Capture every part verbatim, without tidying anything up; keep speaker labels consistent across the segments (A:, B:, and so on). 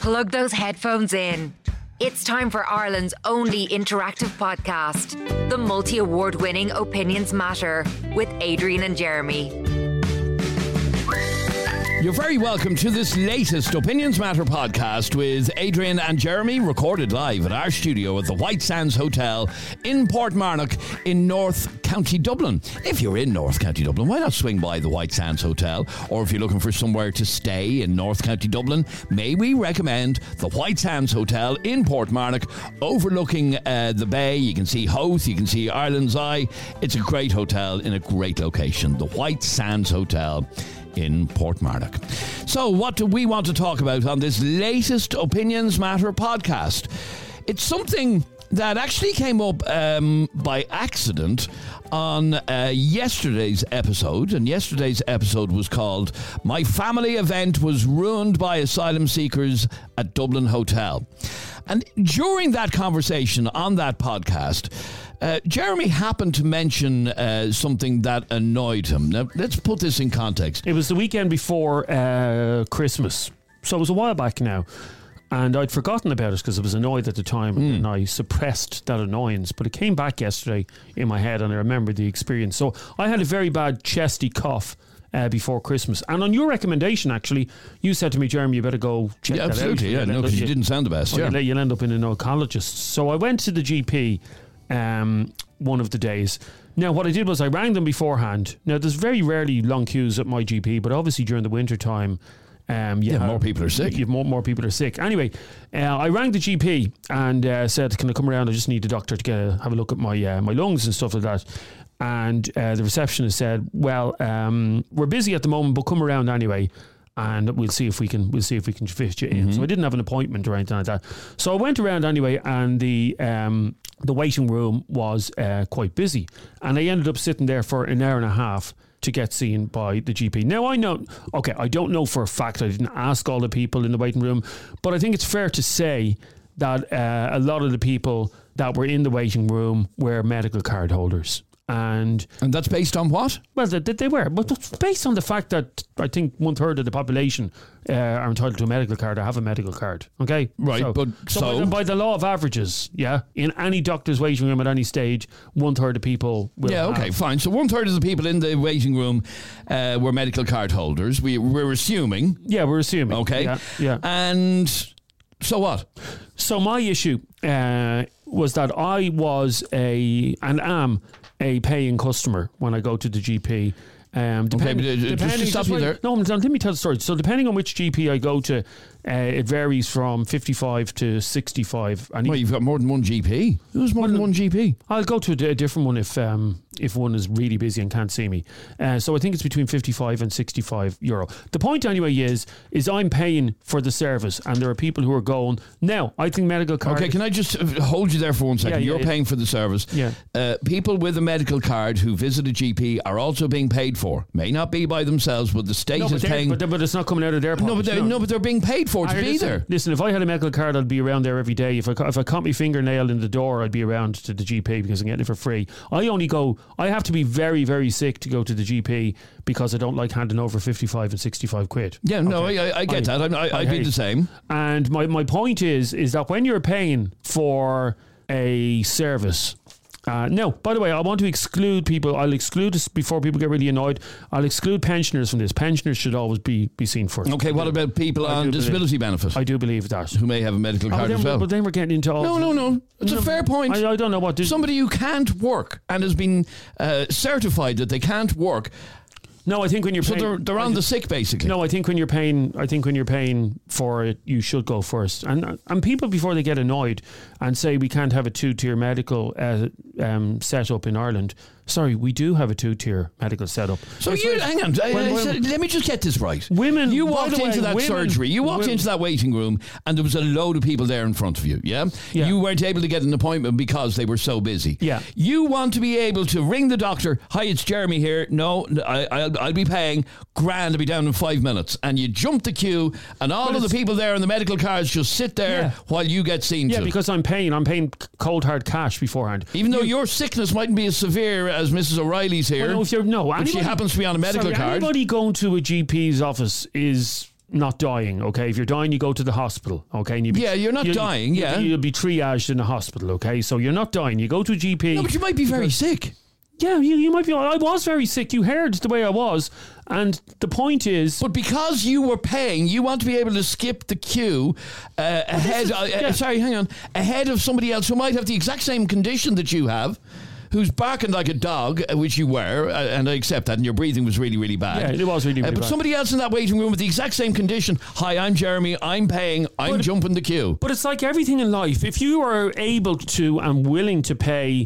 A: Plug those headphones in. It's time for Ireland's only interactive podcast, the multi-award winning Opinions Matter with Adrian and Jeremy.
B: You're very welcome to this latest Opinions Matter podcast with Adrian and Jeremy, recorded live at our studio at the White Sands Hotel in Portmarnock in North County Dublin. If you're in North County Dublin, why not swing by the White Sands Hotel? Or if you're looking for somewhere to stay in North County Dublin, may we recommend the White Sands Hotel in Portmarnock, overlooking uh, the bay. You can see Howth, you can see Ireland's Eye. It's a great hotel in a great location, the White Sands Hotel in Portmarnock. So what do we want to talk about on this latest Opinions Matter podcast? It's something that actually came up um, by accident on uh, yesterday's episode, and yesterday's episode was called "My Family Event Was Ruined by Asylum Seekers at Dublin Hotel." And during that conversation on that podcast, Uh, Jeremy happened to mention uh, something that annoyed him. Now, let's put this in context.
C: It was the weekend before uh, Christmas, so it was a while back now, and I'd forgotten about it because I was annoyed at the time, mm. and I suppressed that annoyance, but it came back yesterday in my head, and I remembered the experience. So I had a very bad chesty cough Uh, before Christmas. And on your recommendation, actually, you said to me, Jeremy, you better go check
B: yeah,
C: that
B: absolutely,
C: out.
B: Yeah, no, because you didn't sound the best.
C: Well,
B: yeah.
C: You'll end up in an oncologist. So I went to the G P um, one of the days. Now, what I did was I rang them beforehand. Now, there's very rarely long queues at my G P, but obviously during the winter time, um,
B: yeah,
C: have,
B: more people are sick.
C: You have more, more people are sick. Anyway, uh, I rang the G P and uh, said, can I come around? I just need a doctor to get a, have a look at my uh, my lungs and stuff like that. And uh, the receptionist said, well, um, we're busy at the moment, but come around anyway, and we'll see if we can we'll see if we can fit you in. Mm-hmm. So I didn't have an appointment or anything like that. So I went around anyway, and the um, the waiting room was uh, quite busy, and I ended up sitting there for an hour and a half to get seen by the G P. Now, I know, okay, I don't know for a fact, I didn't ask all the people in the waiting room, but I think it's fair to say that uh, a lot of the people that were in the waiting room were medical card holders. And
B: and that's based on what?
C: Well, they, they were, but it's based on the fact that I think one third of the population uh, are entitled to a medical card or have a medical card. Okay,
B: right,
C: so,
B: but
C: so,
B: so?
C: By, the, by the law of averages, yeah, in any doctor's waiting room at any stage, one third of people will.
B: Yeah, okay,
C: have.
B: fine. So one third of the people in the waiting room uh, were medical card holders. We we're assuming.
C: Yeah, we're assuming.
B: Okay,
C: yeah, yeah.
B: And so what?
C: So my issue uh, was that I was a and am. a paying customer when I go to the G P. Um, depending,
B: okay, but uh, just to stop
C: just
B: you
C: wait,
B: there.
C: No, let me tell the story. So depending on which G P I go to, uh, it varies from fifty-five to sixty-five. And
B: well, you've got more than one G P. Who's more well, than one G P?
C: I'll go to a, a different one if um, if one is really busy and can't see me. Uh, so I think it's between fifty-five and sixty-five euro. The point anyway is, is I'm paying for the service, and there are people who are going, now, I think medical card...
B: Okay, can I just hold you there for one second?
C: Yeah, yeah,
B: You're
C: yeah.
B: paying for the service.
C: Yeah.
B: Uh, people with a medical card who visit a G P are also being paid for. May not be by themselves, but the state
C: no, but
B: is paying...
C: But, but it's not coming out of their pockets.
B: No, but they're, no. no, but they're being paid for to
C: I,
B: be
C: listen,
B: there.
C: Listen, if I had a medical card, I'd be around there every day. If I if I caught my fingernail in the door, I'd be around to the G P because I'm getting it for free. I only go, I have to be very, very sick to go to the G P because I don't like handing over fifty-five and sixty-five quid.
B: Yeah, no,
C: okay.
B: I, I get
C: I,
B: that. I, I, I'd be the same.
C: And my, my point is, is that when you're paying for a service... Uh, no, by the way, I want to exclude people. I'll exclude this before people get really annoyed. I'll exclude pensioners from this. Pensioners should always be, be seen first.
B: Okay, what about people
C: I
B: on disability
C: believe,
B: benefit?
C: I do believe that.
B: Who may have a medical card
C: oh,
B: as well.
C: But then we're getting into all...
B: No, no, no. It's
C: no,
B: a fair point.
C: I, I don't know what... This,
B: Somebody who can't work and has been uh, certified that they can't work...
C: No, I think when you're
B: so
C: paying,
B: they're, they're on the sick basically.
C: No, I think when you're paying, I think when you're paying for it, you should go first. And and people before they get annoyed and say we can't have a two tier medical uh, um, set up in Ireland. Sorry, we do have a two tier medical setup.
B: So
C: it's
B: you
C: like,
B: hang on.
C: when,
B: I,
C: when,
B: I, let me just get this right.
C: Women,
B: you walked
C: way,
B: into that
C: women,
B: surgery. You walked
C: women,
B: into that waiting room, and there was a load of people there in front of you. Yeah?
C: yeah,
B: you weren't able to get an appointment because they were so busy.
C: Yeah,
B: you want to be able to ring the doctor. Hi, it's Jeremy here. No, I, I'll, I'll be paying. Grand, I'll be down in five minutes. And you jump the queue, and all
C: but
B: of the people there in the medical cards just sit there
C: yeah.
B: while you get seen
C: yeah,
B: to.
C: Yeah, because I'm paying. I'm paying cold hard cash beforehand.
B: Even though you, your sickness mightn't be as severe as Missus O'Reilly's here.
C: Well, no, if you're no,
B: anybody, she happens to be on a medical
C: sorry,
B: card.
C: Anybody going to a G P's office is not dying, okay? If you're dying, you go to the hospital, okay? And you be,
B: Yeah, you're not
C: you'll,
B: dying, yeah.
C: You'll be triaged in the hospital, okay? So you're not dying. You go to a G P.
B: No, but you might be very sick.
C: Yeah, you, you might be. I was very sick. You heard the way I was. And the point is...
B: But because you were paying, you want to be able to skip the queue uh, ahead... Uh,
C: yeah.
B: Sorry, hang on. Ahead of somebody else who might have the exact same condition that you have, who's barking like a dog, uh, which you were, uh, and I accept that, and your breathing was really, really bad.
C: Yeah, it was really, really
B: uh, but
C: bad.
B: somebody else in that waiting room with the exact same condition. Hi, I'm Jeremy. I'm paying. I'm
C: But-
B: jumping the queue.
C: But it's like everything in life. If you are able to and willing to pay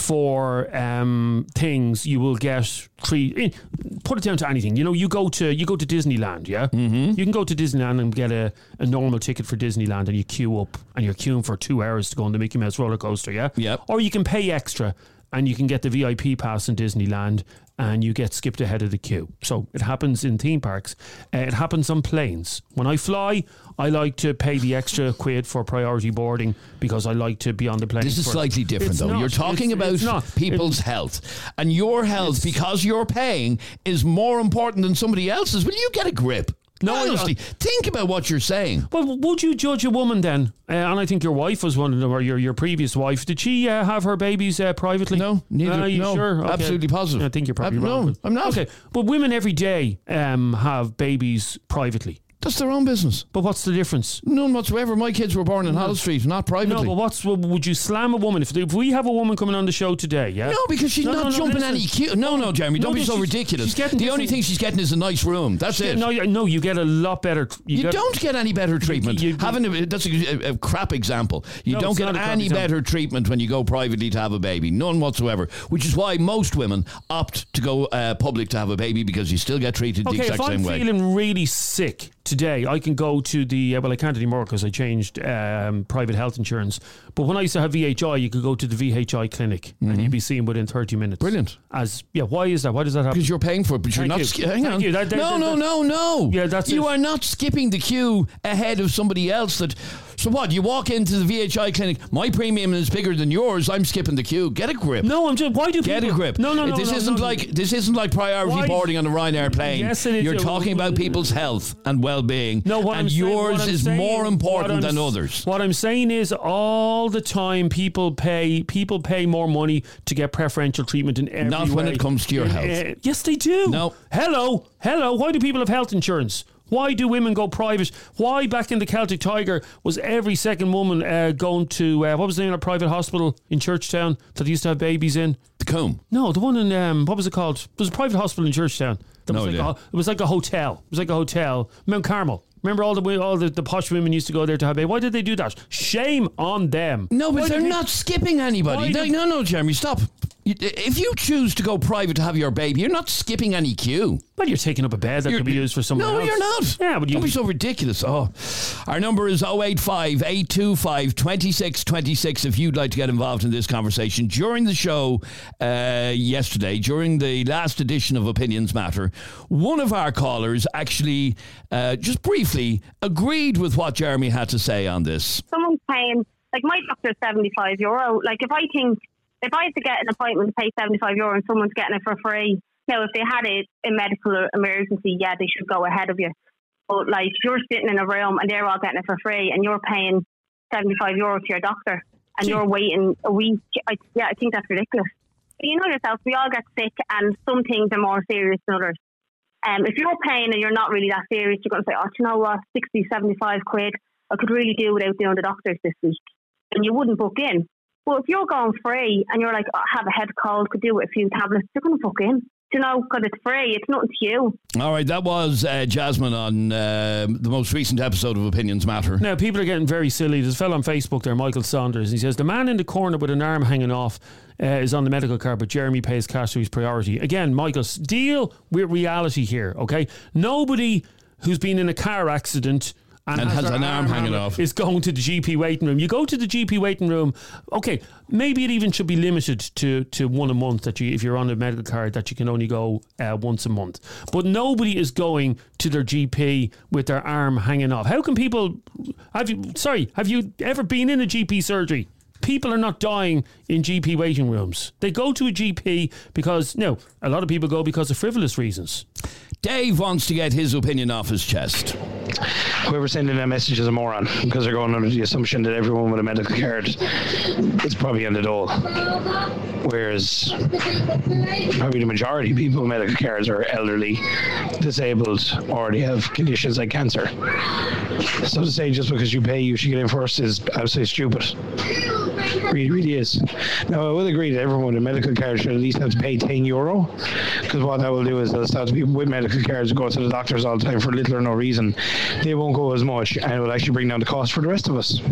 C: for um, things, you will get three. Put it down to anything. You know, you go to you go to Disneyland. Yeah, mm-hmm. You can go to Disneyland and get a, a normal ticket for Disneyland, and you queue up, and you're queuing for two hours to go on the Mickey Mouse roller coaster. Yeah,
B: Yep.
C: Or you can pay extra, and you can get the V I P pass in Disneyland, and you get skipped ahead of the queue. So it happens in theme parks. Uh, it happens on planes. When I fly, I like to pay the extra quid for priority boarding because I like to be on the plane.
B: This is
C: for-
B: slightly different,
C: It's
B: though.
C: not.
B: You're talking
C: It's-
B: about
C: it's not.
B: people's
C: It-
B: health. And your health, because you're paying, is more important than somebody else's. Will you get a grip?
C: No, I-
B: Honestly, think about what you're saying.
C: Well, would you judge a woman then? Uh, and I think your wife was one of them, or your, your previous wife. Did she uh, have her babies uh, privately?
B: No, neither.
C: Are you
B: no,
C: sure? Okay.
B: absolutely positive.
C: I think you're probably
B: Uh,
C: wrong.
B: No, I'm not.
C: Okay, but women every day um, have babies privately.
B: That's their own business.
C: But what's the difference?
B: None whatsoever. My kids were born in Hall Street, not privately.
C: No, but what's would you slam a woman if, if we have a woman coming on the show today? Yeah.
B: No, because she's
C: No,
B: not
C: no, no,
B: jumping
C: listen.
B: any queue. No, no, Jeremy,
C: No,
B: don't be
C: no,
B: so
C: she's-
B: ridiculous.
C: she's getting
B: the only
C: different-
B: thing she's getting is a nice room. That's it.
C: No, you- no, you get a lot better. You,
B: You
C: get,
B: don't get any better treatment.
C: you-
B: Having a, that's a, a crap example. You
C: No,
B: don't
C: it's
B: get
C: not a crap
B: any
C: example.
B: better treatment when you go privately to have a baby. None whatsoever. Which is why most women opt to go uh, public to have a baby because you still get treated the
C: Okay,
B: exact
C: if
B: same
C: I'm
B: way.
C: feeling really sick today, I can go to the, uh, well, I can't anymore because I changed um, private health insurance. But when I used to have V H I, you could go to the V H I clinic and you'd be seen within thirty minutes.
B: Brilliant.
C: As yeah, why is that? Why does that happen?
B: Because you're paying for it, but you're
C: Thank
B: not.
C: you.
B: Sk- hang
C: Thank
B: on.
C: you. That- that-
B: no,
C: that-
B: no,
C: that-
B: no, no.
C: Yeah, that's
B: you
C: it.
B: are not skipping the queue ahead of somebody else. That. So what? You walk into the V H I clinic. My premium is bigger than yours. I'm skipping the queue. Get a grip.
C: No, I'm just. Why do
B: Get
C: people,
B: a grip.
C: No, no, no.
B: This
C: no,
B: isn't
C: no,
B: like this isn't like priority
C: Why-
B: boarding on a Ryanair plane.
C: Yes, it is.
B: You're
C: Yeah,
B: talking
C: well,
B: about people's health and well-being.
C: No, what
B: and
C: I'm saying-
B: yours
C: what I'm
B: is
C: saying-
B: more
C: what
B: important
C: I'm
B: than
C: s-
B: others.
C: What I'm saying is, all the time, people pay people pay more money to get preferential treatment in every
B: Not when
C: way.
B: it comes to your
C: Uh,
B: health.
C: uh, yes, they do.
B: No.
C: Hello, hello. Why do people have health insurance? Why do women go private? Why back in the Celtic Tiger was every second woman uh, going to uh, what was the name of the private hospital in Churchtown that they used to have babies in?
B: The comb.
C: No, the one in um, what was it called? There was a private hospital in Churchtown. That
B: No
C: was like
B: idea.
C: a, it was like a hotel. It was like a hotel. Mount Carmel. Remember all the way- all the, the posh women used to go there to have babies. Why did they do that? Shame on them.
B: No, but
C: Why
B: they're
C: did they-
B: not skipping anybody.
C: Why
B: They-
C: do-
B: no, no, Jeremy, stop. You- If you choose to go private to have your baby, you're not skipping any queue.
C: Well, you're taking up a bed that
B: You're-
C: could be used for someone
B: No,
C: else.
B: you're not.
C: Yeah, but you.
B: Don't be so ridiculous. Oh, our number is oh eight five, eight two five, two six two six if you'd like to get involved in this conversation. During the show uh, yesterday, during the last edition of Opinions Matter, one of our callers actually, uh, just briefly, agreed with what Jeremy had to say on this.
D: Someone's paying, like my doctor's seventy-five euro. Like if I think, if I had to get an appointment to pay seventy-five euro and someone's getting it for free, now if they had a, a medical emergency, yeah, they should go ahead of you. But like if you're sitting in a room and they're all getting it for free and you're paying seventy-five euro to your doctor and
C: Gee.
D: you're waiting a week, I, yeah, I think that's ridiculous. But you know yourself, we all get sick and some things are more serious than others. Um, if you're paying and you're not really that serious, you're going to say, oh, do you know what, sixty, seventy-five quid, I could really do without doing the doctors this week. And you wouldn't book in. But if you're going free and you're like, oh, I have a head cold, could do with a few tablets, you're going to book in. Do you know, because it's free, it's nothing to you.
B: All right, that was uh, Jasmine on uh, the most recent episode of Opinions Matter.
C: Now, people are getting very silly. There's a fellow on Facebook there, Michael Saunders. He says, the man in the corner with an arm hanging off uh, is on the medical card, but Jeremy pays cash to his priority. Again, Michael, s- deal with reality here, okay? Nobody who's been in a car accident and,
B: And has
C: their
B: an arm hanging
C: around
B: off.
C: is going to the G P waiting room. You go to the G P waiting room, okay, maybe it even should be limited to, to one a month, that you, if you're on a medical card, that you can only go uh, once a month. But nobody is going to their G P with their arm hanging off. How can people, have you, sorry, have you ever been in a G P surgery? People are not dying in G P waiting rooms. They go to a G P because, no, a lot of people go because of frivolous reasons.
B: Dave wants to get his opinion off his chest.
E: Whoever's sending that message is a moron, because they're going under the assumption that everyone with a medical card is probably on the dole. Whereas probably the majority of people with medical cards are elderly, disabled, or they have conditions like cancer. So to say just because you pay you should get in first is absolutely stupid. Really, really is. Now, I will agree that everyone with a medical card should at least have to pay ten euro, because what that will do is it'll start to people with medical cards who go to the doctors all the time for little or no reason. They won't go as much, and it will actually bring down the cost for the rest of us.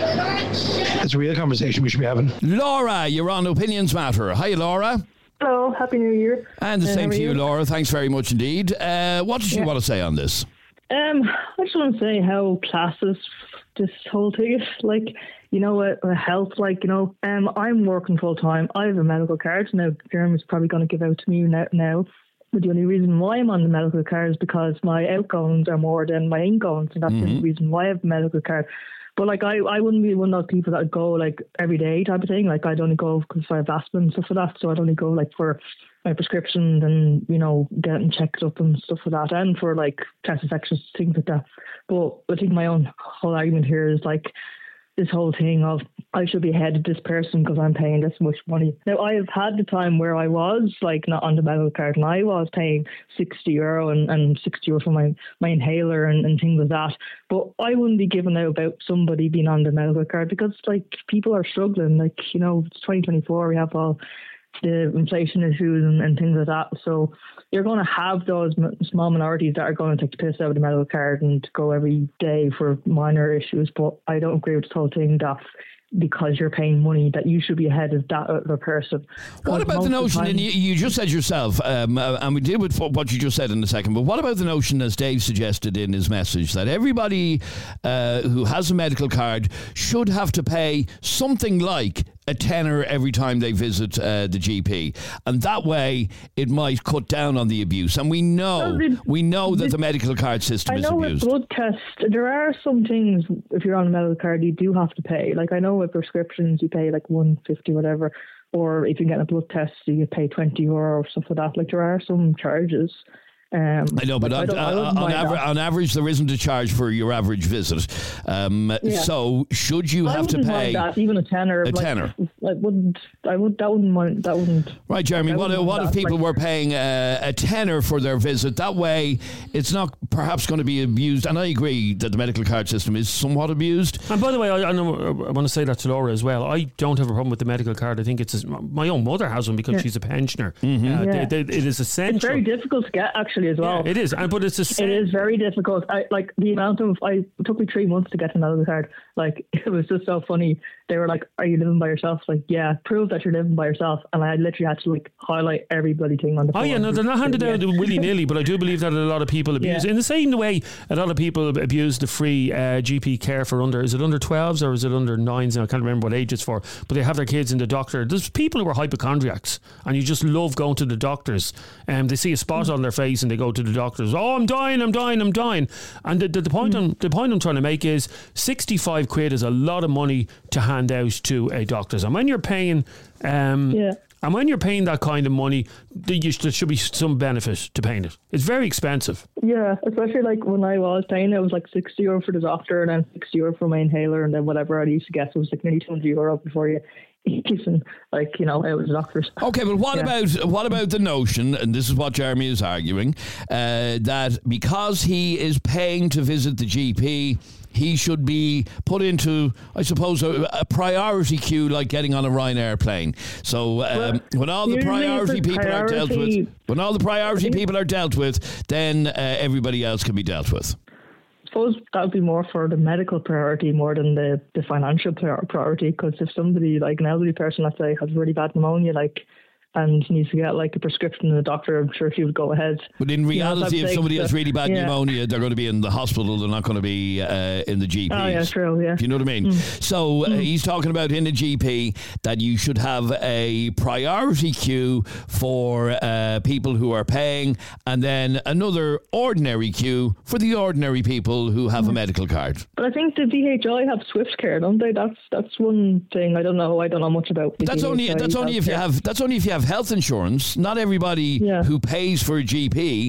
E: It's a real conversation we should be having.
B: Laura, you're on Opinions Matter. Hi, Laura.
F: Hello, Happy New Year.
B: And the
F: uh,
B: same to you,
F: you,
B: Laura. Thanks very much indeed. Uh, what did you
F: yeah.
B: want to say on this?
F: Um, I just want to say how classist this whole thing is. Like, you know, uh, uh, health, like, you know, um, I'm working full time. I have a medical card. Now, Jeremy's probably going to give out to me now, now. But the only reason why I'm on the medical card is because my outgoings are more than my ingoings. And that's mm-hmm. the only reason why I have a medical card. But, like, I, I wouldn't be one of those people that would go, like, every day type of thing. Like, I'd only go because I have asthma and stuff like that. So I'd only go, like, for my prescriptions and, you know, getting checked up and stuff like that. And for, like, chest infections, things like that. But I think my own whole argument here is, like, this whole thing of I should be ahead of this person because I'm paying this much money. Now, I have had the time where I was like not on the medical card and I was paying sixty euro and, and sixty euro for my, my inhaler and, and things like that. But I wouldn't be giving out about somebody being on the medical card because like people are struggling. Like, you know, it's twenty twenty-four, we have all the inflation issues and, and things like that. So you're going to have those small minorities that are going to take the piss out of the medical card and go every day for minor issues. But I don't agree with this whole thing that because you're paying money that you should be ahead of that other person.
B: What about the notion, the and you, you just said yourself, um, uh, and we deal with what you just said in a second, but what about the notion, as Dave suggested in his message, that everybody uh, who has a medical card should have to pay something like a tenner every time they visit uh, the G P, and that way it might cut down on the abuse. And we know, well, the, we know that the, the medical card system
F: I
B: is
F: know
B: abused.
F: With blood tests, there are some things if you're on a medical card you do have to pay. Like I know with prescriptions you pay like one fifty whatever, or if you get a blood test you pay twenty euro or stuff like that. Like there are some charges. Um,
B: I know, but
F: like,
B: on,
F: I I
B: on, aver- on average, there isn't a charge for your average visit. Um, yeah. So, should you
F: I
B: have to pay
F: that, even a tenner?
B: A
F: like,
B: tenner.
F: I wouldn't. I would. That wouldn't mind. That wouldn't.
B: Right, Jeremy. What, what if people
F: like,
B: were paying a, a tenner for their visit? That way, it's not perhaps going to be abused. And I agree that the medical card system is somewhat abused.
C: And by the way, I, I, know, I want to say that to Laura as well. I don't have a problem with the medical card. I think it's my own mother has one because yeah. she's a pensioner.
B: Mm-hmm.
C: Uh,
F: yeah.
C: they, they, it is essential.
F: It's very difficult to get actually as well.
C: Yeah, it is. But it's a
F: it is very difficult. I like the amount of I it took me three months to get the medical card. Like it was just so funny. They were like, "Are you living by yourself?" Like, yeah, prove that you're living by yourself. And I literally had to like highlight every bloody thing on the.
C: Oh
F: phone.
C: yeah, no, they're not handed out yeah. willy nilly. But I do believe that a lot of people abuse
F: yeah.
C: in the same way. A lot of people abuse the free uh, G P care for under. Is it under twelves or is it under nines? Now I can't remember what age it's for. But they have their kids in the doctor. There's people who are hypochondriacs, and you just love going to the doctors. And um, they see a spot on their face and they go to the doctors. Oh, I'm dying, I'm dying, I'm dying. And the, the, the point mm. I'm the point I'm trying to make is sixty-five quid is a lot of money to hand out to a doctor's. And when you're paying, um,
F: yeah.
C: and when you're paying that kind of money, there should be some benefit to paying it. It's very expensive.
F: Yeah, especially like when I was paying, it was like sixty euro for the doctor and then sixty euro for my inhaler, and then whatever I used to get, so it was like nearly two hundred euro before you. And like you know, it was doctors.
B: Okay, but what
F: yeah.
B: about what about the notion, and this is what Jeremy is arguing, uh, that because he is paying to visit the G P, he should be put into, I suppose, a, a priority queue like getting on a Ryanair plane. So um, well, when all the priority people priority, are dealt with, when all the priority people are dealt with, then uh, everybody else can be dealt with.
F: I suppose that would be more for the medical priority more than the, the financial priority, because if somebody, like an elderly person, let's say, has really bad pneumonia, like, and needs to get like a prescription and the doctor, I'm sure she would go ahead.
B: But in reality, you know, if somebody has really bad
F: yeah.
B: pneumonia, they're going to be in the hospital, they're not going to be uh, in the G P.
F: Oh yeah, true, yeah.
B: You know what I mean? Mm. So uh, mm. he's talking about in the G P that you should have a priority queue for uh, people who are paying, and then another ordinary queue for the ordinary people who have mm. a medical card.
F: But I think the D H I have Swift Care, don't they? That's that's one thing. I don't know. I don't know much about. The
B: that's
F: D H I
B: only that's only if you have that's only if you have health insurance. Not everybody
F: yeah.
B: who pays for a G P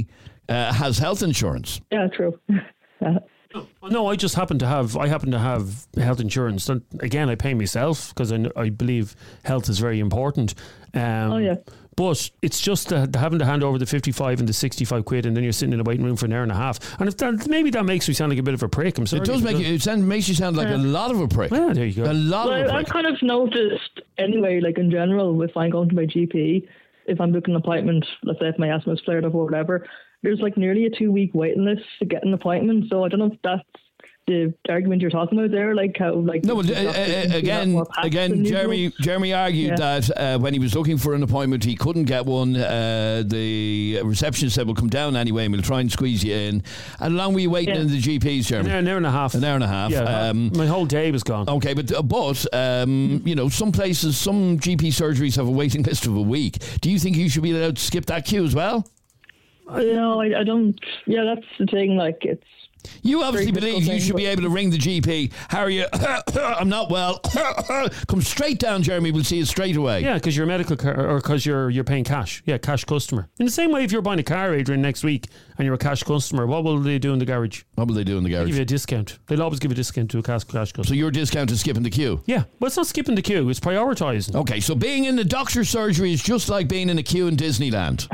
B: uh, has health insurance.
F: Yeah, true. Yeah.
C: No, I just happen to have. I happen to have health insurance. And again, I pay myself because I, I believe health is very important. Um,
F: Oh, yeah.
C: But it's just uh, having to hand over the fifty-five and the sixty-five quid, and then you're sitting in a waiting room for an hour and a half. And if that, maybe that makes me sound like a bit of a prick. I'm sorry.
B: It does make you, it sound, makes you sound like a lot of a prick.
C: Yeah, there you go.
B: A lot
F: Well,
B: of a
F: I-
B: prick.
F: I've kind of noticed anyway, like in general, if I'm going to my G P, if I'm booking an appointment, let's say if my asthma's flared up or whatever, there's like nearly a two week waiting list to get an appointment. So I don't know if that's the argument you're talking about there, like how like
B: No, well,
F: the
B: uh,
F: doctors
B: uh,
F: can see that
B: again,
F: more packed
B: again,
F: than
B: Jeremy,
F: usual.
B: Jeremy argued
F: Yeah.
B: that uh, when he was looking for an appointment, he couldn't get one. Uh, the receptionist said, "We'll come down anyway, and we'll try and squeeze you in." And how long were you waiting
F: Yeah.
B: in the G Ps,
C: An
B: Jeremy?
C: hour, an hour and a half.
B: An hour and a half.
C: Yeah,
B: Um,
C: my whole day was gone.
B: Okay, but uh, but um, you know, some places, some G P surgeries have a waiting list of a week. Do you think you should be allowed to skip that queue as well?
F: No, I, I don't. Yeah, that's the thing. Like it's.
B: You obviously
F: Very
B: believe
F: difficult
B: you
F: thing,
B: should be
F: but-
B: able to ring the G P. How are you? I'm not well. Come straight down, Jeremy. We'll see you straight away.
C: Yeah, because you're a medical car, or because you're you're paying cash. Yeah, cash customer. In the same way, if you're buying a car, Adrian, next week, and you're a cash customer, what will they do in the garage?
B: What will they do in the
C: Give
B: garage?
C: you a discount. They'll always give a discount to a cash cash customer.
B: So your discount is skipping the queue.
C: Yeah, well, it's not skipping the queue. It's prioritising.
B: Okay, so being in the doctor's surgery is just like being in a queue in Disneyland.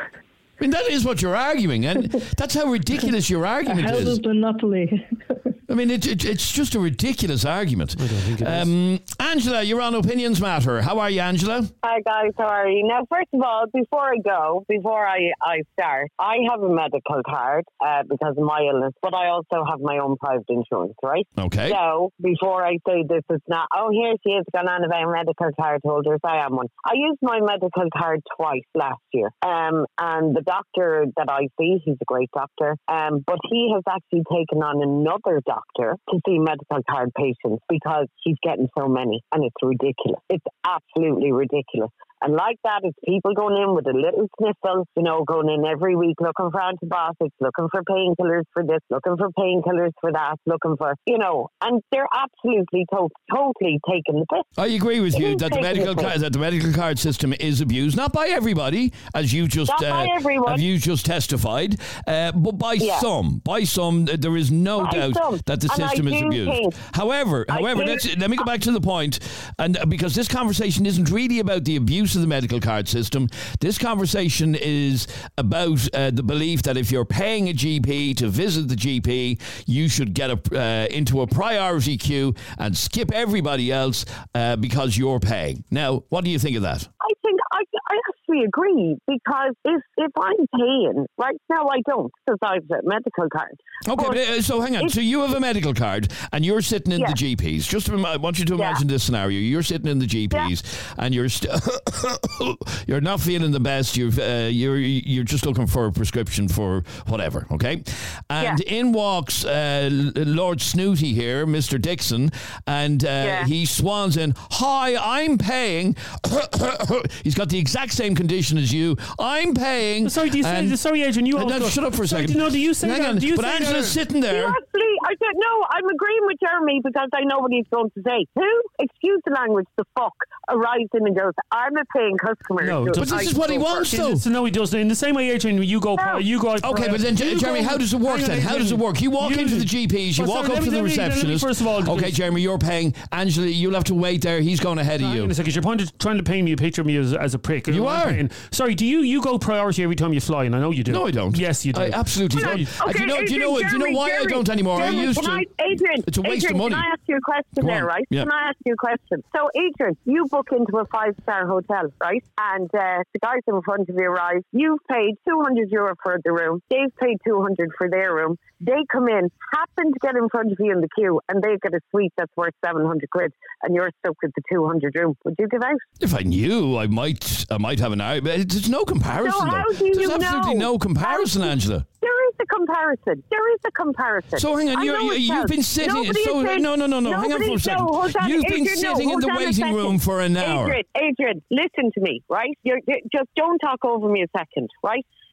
B: I mean, that is what you're arguing, and that's how ridiculous your argument
F: How
B: is.
F: does monopoly?
B: I mean, it, it, it's just a ridiculous argument.
C: I don't think it is.
B: Um, Angela, you're on Opinions Matter. How are you, Angela?
G: Hi guys, how are you? Now, first of all, before I go, before I, I start, I have a medical card uh, because of my illness, but I also have my own private insurance, right?
B: Okay.
G: So, before I say this is not, oh, here she is going on about medical card holders, I am one. I used my medical card twice last year, um, and the doctor that I see, he's a great doctor, um, but he has actually taken on another doctor to see medical card patients because he's getting so many, and it's ridiculous. It's absolutely ridiculous. And like that, it's people going in with a little sniffle, you know, going in every week looking for antibiotics, looking for painkillers for this, looking for painkillers for that, looking for, you know, and they're absolutely to- totally taking the piss.
B: I agree with
G: It
B: you
G: is
B: that the
G: taking
B: medical
G: the piss.
B: card, that the medical card system is abused, not by everybody, as you just
G: Not by everyone.
B: have you just testified, uh, but by
G: Yeah.
B: some. By some, th- there is no
G: By
B: doubt
G: some.
B: that the
G: And I
B: system is
G: do
B: abused.
G: think-
B: however,
G: I
B: however,
G: think-
B: let's, let me go back to the point, and uh, because this conversation isn't really about the abuse of the medical card system, this conversation is about uh, the belief that if you're paying a G P to visit the G P, you should get a, uh, into a priority queue and skip everybody else uh, because you're paying. Now, what do you think of that?
G: I think I, I actually agree because if, if I'm paying, right now I don't because I have a medical card.
B: Okay,
G: But
B: but, uh, so hang on.
G: if-
B: So you have a medical card and you're sitting in
G: Yeah.
B: the G Ps. Just to, I want you to
G: Yeah.
B: imagine this scenario. You're sitting in the G Ps and you're st- you're not feeling the best. You're uh, you're you're just looking for a prescription for whatever. Okay, and in walks uh, L- Lord Snooty here, Mister Dixon, and uh,
G: Yeah.
B: he swans in. Hi, I'm paying. He's got the exact same condition as you. I'm paying.
C: Sorry, do you say,
B: and-
C: sorry, Adrian, you
B: Uh, no,
C: also...
B: shut up for a
C: Sorry,
B: second.
C: No, do you say
B: Hang
C: that?
B: on,
C: Do you
B: but
C: say
B: Angela's
C: that?
B: sitting there.
G: You actually, I said, no, I'm agreeing with Jeremy because I know what he's going to say. Who, excuse the language, the fuck, arrives in and goes, I'm a paying customer.
C: No,
G: so
C: but
B: this
G: I
B: is what he
G: go
B: wants,
G: first."
B: though.
C: So no, he doesn't. In the same way, Adrian, you go,
G: No.
C: you go.
B: Okay, but then,
C: you
B: Jeremy,
C: go-
B: how does it work
C: hang on,
B: then? How does it
C: Adrian.
B: work? You walk
C: You-
B: into the G Ps, you
C: Well,
B: walk
C: sorry,
B: up
C: let
B: to
C: me-
B: the
C: let me- let me
B: receptionist.
C: first of all,
B: okay,
C: just-
B: Jeremy, you're paying. Angela, you'll have to wait there. He's going ahead of
C: Hang
B: you.
C: on a second. You're trying to, trying to paint me a picture of me as, as a prick.
B: You
C: I'm
B: are.
C: paying. Sorry, do you you go priority every time you fly? And I know you do.
B: No, I don't.
C: Yes, you do.
B: I absolutely
G: Hold on.
B: don't. Uh, do you know? Do you
G: Adrian,
B: know? Do you know
G: Jeremy,
B: why I
G: Jeremy,
B: don't anymore?
G: Jeremy,
B: I used
G: can
B: to.
G: I, Adrian,
B: It's a waste
G: Adrian,
B: of money.
G: Can I ask you a question
B: Go
G: there,
B: on.
G: right?
B: Yeah.
G: Can I ask you a question? So, Adrian, you book into a five-star hotel, right? And uh, the guys in front of you arrive. You've paid two hundred euro for the room. They've paid two hundred for their room. They come in, happen to get in front of you in the queue, and they get a suite that's worth seven hundred quid, and you're stuck with the two hundred room. Would you give out?
B: If I knew, I might. I might have an eye. But there's no comparison.
G: So how
B: though.
G: do you
B: There's absolutely
G: know?
B: no comparison,
G: How-
B: Angela.
G: There is a comparison. There is a comparison.
B: So hang on,
G: I
B: you're,
G: know
B: you,
G: it
B: you've
G: does.
B: been sitting.
G: Nobody
B: So
G: is saying-
B: no, no, no, no. Hang on for a
G: nobody-
B: second.
G: No, hold on,
B: You've been
G: Adrian, no,
B: sitting in
G: hold
B: the
G: on a
B: waiting
G: second.
B: room for an hour.
G: Adrian, Adrian, listen to me, right? You're, you just don't talk over me a second, right?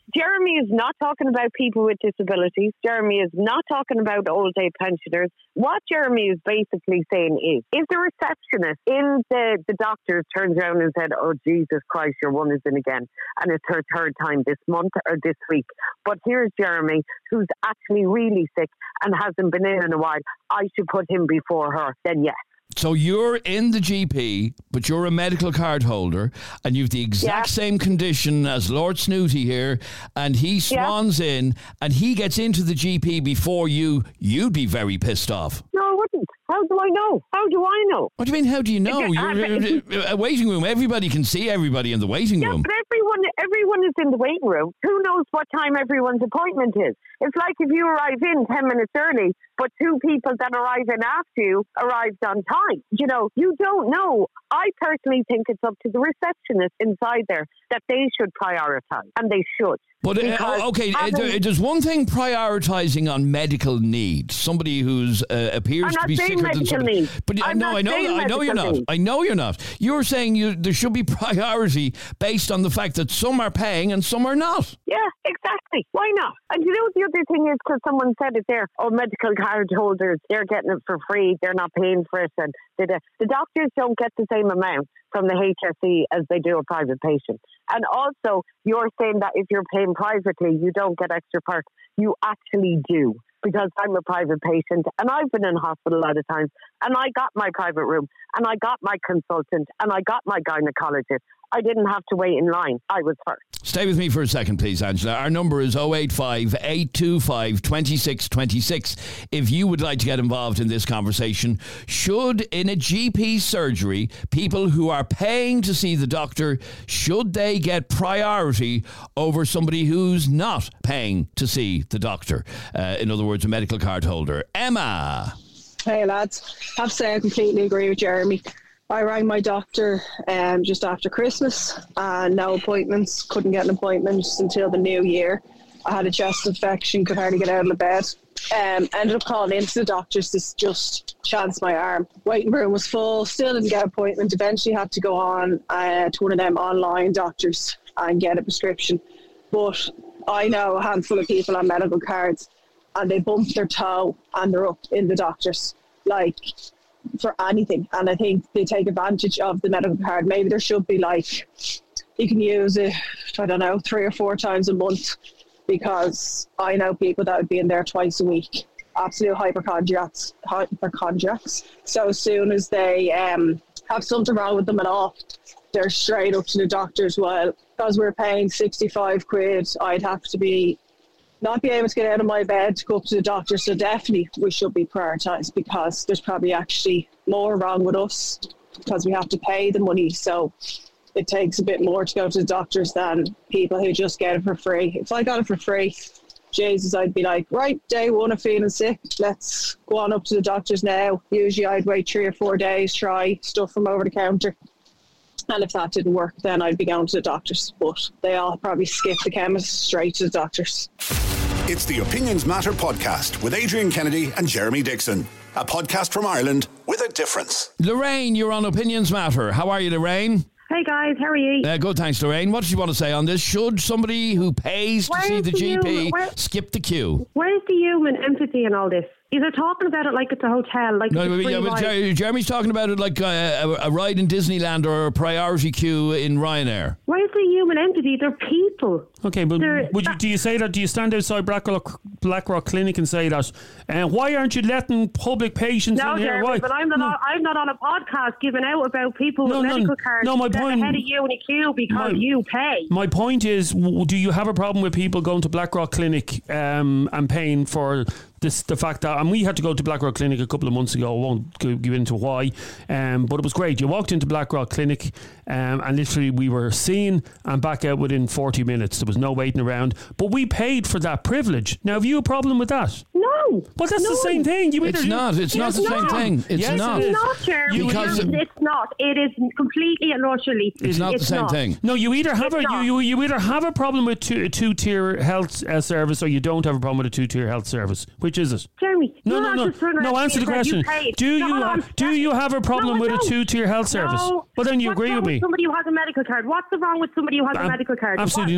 G: Jeremy is not talking about people with disabilities. Jeremy is not talking about old age pensioners. What Jeremy is basically saying is, if the receptionist in the, the doctor turns around and said, oh, Jesus Christ, your one is in again, and it's her third time this month or this week, but here's Jeremy, who's actually really sick and hasn't been in in a while, I should put him before her, then yes.
B: So you're in the G P, but you're a medical card holder, and you've the exact yeah. same condition as Lord Snooty here, and he swans yeah. in, and he gets into the G P before you. You'd be very pissed off.
G: No, I wouldn't. How do I know? How do I know?
B: What do you mean, how do you know? You're a waiting room. Everybody can see everybody in the waiting
G: yeah,
B: room.
G: But everyone, everyone is in the waiting room. Who knows what time everyone's appointment is? It's like if you arrive in ten minutes early, but two people that arrive in after you arrived on time. You know, you don't know. I personally think it's up to the receptionist inside there that they should prioritise, and they should.
B: But, uh, okay, having, there's one thing prioritising on medical needs. Somebody who's uh, appears to be sicker than somebody. Needs. But uh, no, I know, I know you're not. Needs. I know you're not. You're saying you, there should be priority based on the fact that some are paying and some are not.
G: Yeah, exactly. Why not? And you know the other thing is, because someone said it there, oh, medical card holders, they're getting it for free, they're not paying for it. And the, the doctors don't get the same amount from the H S E as they do a private patient. And also, you're saying that if you're paying privately, you don't get extra perks. You actually do, because I'm a private patient and I've been in hospital a lot of times, and I got my private room, and I got my consultant, and I got my gynecologist. I didn't have to wait in line. I was first.
B: Stay with me for a second, please, Angela. Our number is oh eight five, eight two five, two six two six. If you would like to get involved in this conversation, should in a G P surgery, people who are paying to see the doctor, should they get priority over somebody who's not paying to see the doctor? Uh, in other words, a medical card holder. Emma.
H: Hey, lads. I have to say I completely agree with Jeremy. I rang my doctor um, just after Christmas and no appointments, couldn't get an appointment until the new year. I had a chest infection, could hardly get out of the bed. Um, ended up calling into the doctors to just chance my arm. Waiting room was full, still didn't get an appointment. Eventually had to go on uh, to one of them online doctors and get a prescription. But I know a handful of people on medical cards and they bump their toe and they're up in the doctors. Like... for anything, and I think they take advantage of the medical card. Maybe there should be like you can use it, I don't know, three or four times a month, because I know people that would be in there twice a week, absolute hypochondriacs hypochondriacs so as soon as they um have something wrong with them at all, they're straight up to the doctors. Well, because we're paying sixty-five quid, I'd have to be not be able to get out of my bed to go up to the doctor. So definitely we should be prioritised, because there's probably actually more wrong with us because we have to pay the money. So it takes a bit more to go to the doctors than people who just get it for free. If I got it for free, Jesus, I'd be like, right, day one of feeling sick, let's go on up to the doctors now. Usually I'd wait three or four days, try stuff from over the counter. And if that didn't work, then I'd be going to the doctors. But they all probably skip the chemist straight to the doctors.
I: It's the Opinions Matter podcast with Adrian Kennedy and Jeremy Dixon. A podcast from Ireland with a difference.
B: Lorraine, you're on Opinions Matter. How are you, Lorraine?
D: Hey guys, how are you?
B: Uh, good, thanks, Lorraine. What did you want to say on this? Should somebody who pays to
D: Where's
B: see the, the G P
D: human, where,
B: skip the queue?
D: Where's the human empathy in all this? You're talking about it like it's a hotel, like
B: no,
D: it's a free
B: yeah, but
D: ride.
B: Jeremy's talking about it like a, a, a ride in Disneyland or a priority queue in Ryanair.
D: Where's the human empathy? They're people.
C: Okay, but
D: They're,
C: would you, do you say that? Do you stand outside Blackrock, Blackrock Clinic and say that? Uh, why aren't you letting public patients
D: no,
C: in here?
D: Jeremy,
C: Why?
D: but I'm not.
C: No.
D: On, I'm not on a podcast giving out about people
C: no,
D: with
C: no,
D: medical cards.
C: No, my point.
D: Ahead of you in a queue because
C: my,
D: you pay.
C: My point is, w- do you have a problem with people going to Blackrock Clinic um, and paying for this? The fact that, and we had to go to Blackrock Clinic a couple of months ago. I won't go, give into why, um, but it was great. You walked into Blackrock Clinic, um, and literally we were seen and back out within forty minutes. There was no waiting around, but we paid for that privilege. Now, have you a problem with that?
D: No.
C: Well, that's
D: no.
C: the same thing. You
B: it's
C: either,
B: not. It's not the
D: not.
B: same thing. It's
C: yes,
B: not.
C: It
D: It's not, Jeremy.
B: Because
D: it's not. It is completely and utterly.
B: It's not
D: it's
B: the same
D: not.
B: thing.
C: No, you either have
D: It's
C: a you, you you either have a problem with two, a two-tier health uh, service, or you don't have a problem with a two-tier health service. Which is it?
D: Jeremy,
C: No,
D: you
C: no,
D: not
C: no.
D: just turn around
C: No,
D: and
C: answer the
D: say that
C: question.
D: You
C: Do
D: no,
C: you
D: hold
C: ha-
D: on.
C: do you have a problem
D: no,
C: with
D: no.
C: a two-tier health service?
D: No.
C: Well, then you
D: What's
C: agree
D: wrong
C: with me.
D: Somebody who has a medical card. What's the wrong with somebody who has
C: Um,
D: a medical card?
C: absolutely
D: What's
C: nothing. I'm
D: someone